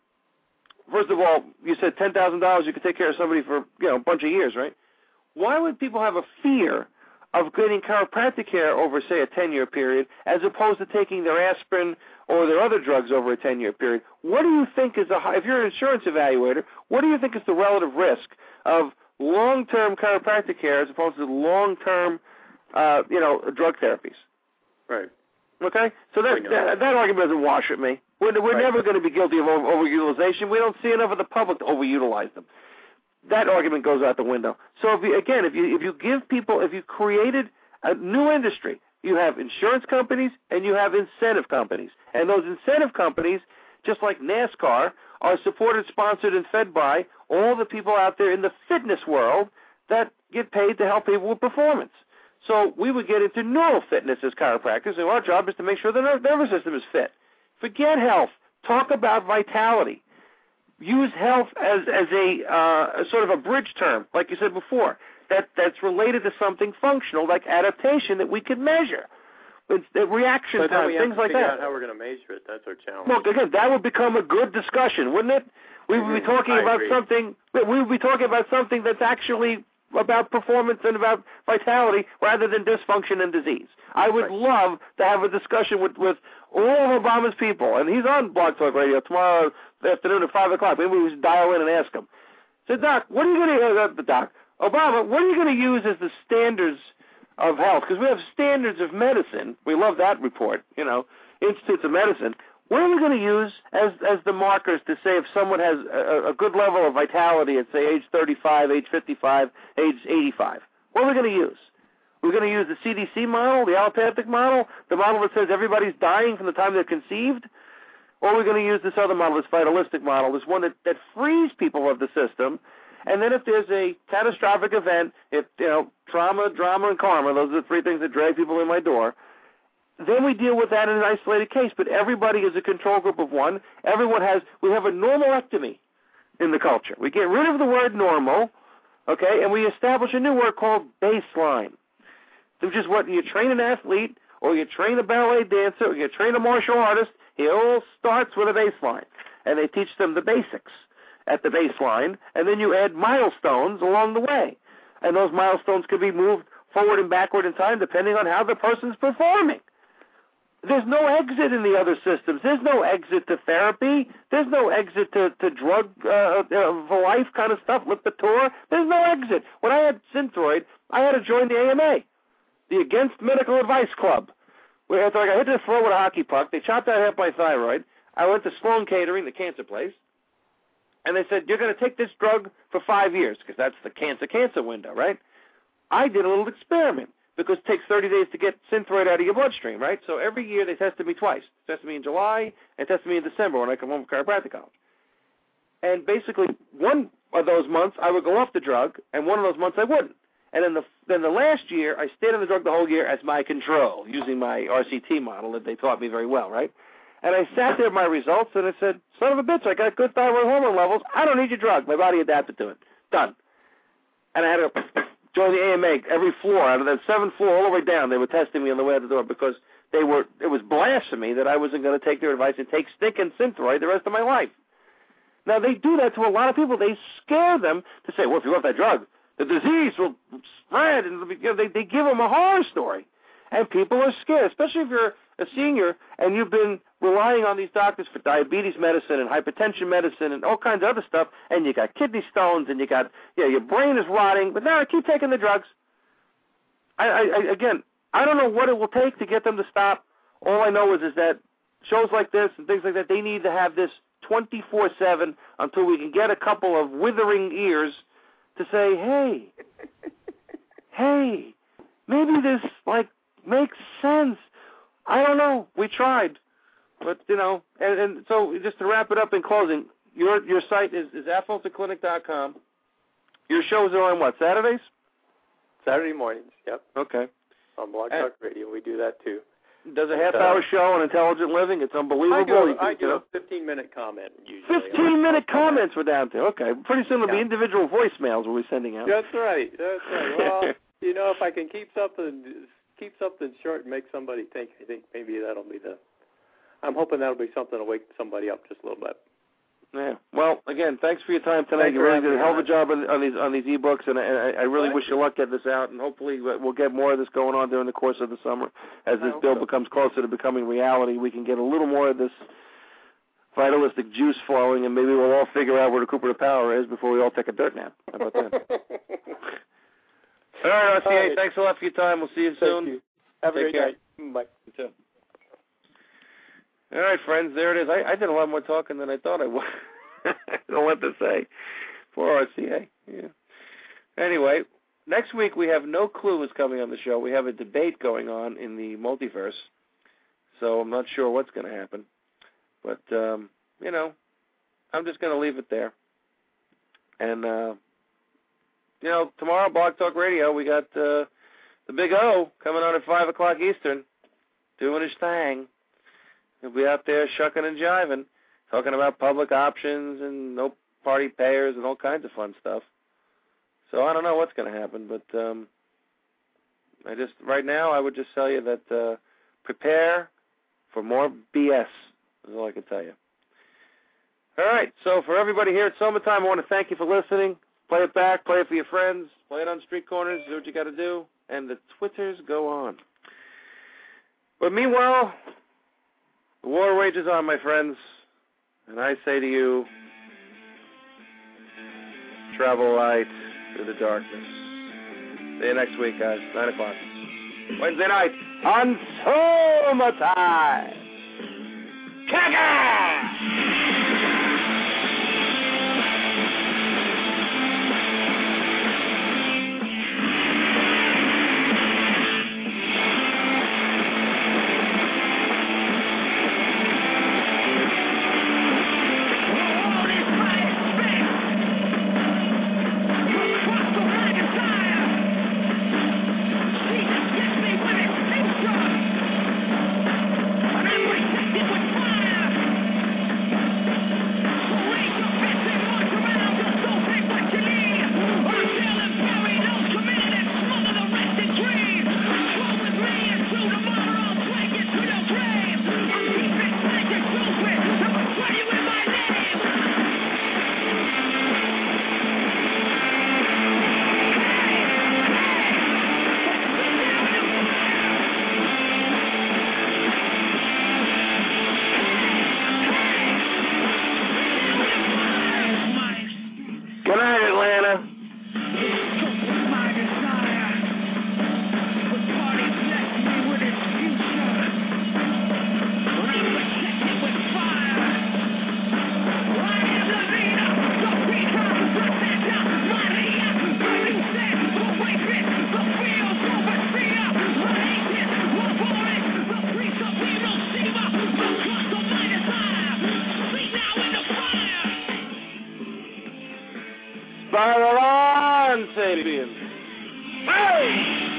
First of all, you said $10,000 you could take care of somebody for a bunch of years, right? Why would people have a fear of getting chiropractic care over, say, a 10-year period as opposed to taking their aspirin or their other drugs over a 10-year period? What do you think is if you're an insurance evaluator, what do you think is the relative risk of long-term chiropractic care as opposed to long-term drug therapies? Right. Okay? So that argument doesn't wash at me. We're never going to be guilty of overutilization. We don't see enough of the public to overutilize them. That argument goes out the window. So if you created a new industry, you have insurance companies and you have incentive companies. And those incentive companies, just like NASCAR, are supported, sponsored, and fed by all the people out there in the fitness world that get paid to help people with performance. So we would get into neural fitness as chiropractors, and our job is to make sure the nervous system is fit. Forget health. Talk about vitality. Use health as a sort of a bridge term, like you said before, that's related to something functional, like adaptation that we can measure. It's the reaction time, things like that. But then we have to figure out how we're going to measure it. That's our challenge. Well, again, that would become a good discussion, wouldn't it? We would be talking about something. We would be talking about something that's actually about performance and about vitality rather than dysfunction and disease. I would love to have a discussion with all of Obama's people, and he's on Blog Talk Radio tomorrow afternoon at 5 o'clock. Maybe we should dial in and ask him. So, Doc, what are you going to Obama, what are you going to use as the standards of health? Because we have standards of medicine. We love that report, Institutes of Medicine. What are we going to use as the markers to say if someone has a good level of vitality at, say, age 35, age 55, age 85? What are we going to use? We're going to use the CDC model, the allopathic model, the model that says everybody's dying from the time they're conceived? Or we're going to use this other model, this vitalistic model, this one that frees people of the system, and then if there's a catastrophic event, if, trauma, drama, and karma, those are the three things that drag people in my door, then we deal with that in an isolated case. But everybody is a control group of one. We have a normalectomy in the culture. We get rid of the word normal, okay, and we establish a new word called baseline, which is what you train an athlete or you train a ballet dancer or you train a martial artist. It all starts with a baseline, and they teach them the basics at the baseline, and then you add milestones along the way. And those milestones can be moved forward and backward in time depending on how the person's performing. There's no exit in the other systems. There's no exit to therapy. There's no exit to drug for life kind of stuff, Lipitor. There's no exit. When I had Synthroid, I had to join the AMA, the Against Medical Advice Club. Where after I got hit in the throat with a hockey puck, they chopped out half my thyroid. I went to Sloan Catering, the cancer place, and they said, you're going to take this drug for 5 years, because that's the cancer window, right? I did a little experiment, because it takes 30 days to get Synthroid out of your bloodstream, right? So every year they tested me twice. They tested me in July and tested me in December when I come home from chiropractic college. And basically, one of those months I would go off the drug, and one of those months I wouldn't. And then the last year, I stayed on the drug the whole year as my control, using my RCT model that they taught me very well, right? And I sat there with my results, and I said, son of a bitch, I got good thyroid hormone levels. I don't need your drug. My body adapted to it. Done. And I had to join the AMA every floor. Out of that 7th floor all the way down, they were testing me on the way out the door because it was blasphemy that I wasn't going to take their advice and take stinking Synthroid the rest of my life. Now, they do that to a lot of people. They scare them to say, well, if you want that drug, the disease will spread. And they give them a horror story. And people are scared, especially if you're a senior and you've been relying on these doctors for diabetes medicine and hypertension medicine and all kinds of other stuff, and you got kidney stones and you got, your brain is rotting, but now I keep taking the drugs. Again, I don't know what it will take to get them to stop. All I know is that shows like this and things like that, they need to have this 24/7 until we can get a couple of withering ears to say, hey, maybe this, makes sense. I don't know. We tried. But, and so just to wrap it up in closing, your site is atfilterclinic.com. Your shows are on what, Saturdays? Saturday mornings, yep. Okay. On Blog Talk Radio, we do that too. Does a half-hour show on Intelligent Living. It's unbelievable. I do a 15-minute comment usually. 15-minute comments we're down to. Okay. Pretty soon it'll be individual voicemails we'll be sending out. That's right. Well, if I can keep something short and make somebody think, I think maybe that'll be I'm hoping that'll be something to wake somebody up just a little bit. Yeah. Well, again, thanks for your time tonight. You really did a hell of a job on these e-books, and I really wish you luck getting this out, and hopefully we'll get more of this going on during the course of the summer. As this bill becomes closer to becoming reality, we can get a little more of this vitalistic juice flowing, and maybe we'll all figure out where the Cooper of Power is before we all take a dirt nap. How about that? All right, RCA, thanks a lot for your time. We'll see you soon. Thank you. Have a great night. Bye. You too. All right, friends, there it is. I did a lot more talking than I thought I would. I don't know what to say. Poor RCA. Yeah. Anyway, next week we have no clue who's coming on the show. We have a debate going on in the multiverse, so I'm not sure what's going to happen. But, I'm just going to leave it there. And, tomorrow, Blog Talk Radio, we got the Big O coming on at 5 o'clock Eastern, doing his thing. He'll be out there shucking and jiving, talking about public options and no party payers and all kinds of fun stuff. So I don't know what's going to happen, but right now I would just tell you that prepare for more BS is all I can tell you. All right, so for everybody here at Summertime, I want to thank you for listening. Play it back, play it for your friends, play it on street corners, do what you got to do, and the Twitters go on. But meanwhile, the war rages on, my friends, and I say to you, travel light through the darkness. See you next week, guys, 9 o'clock. Wednesday night on Summertime. Kaka! Spiral on, Sabian. Hey!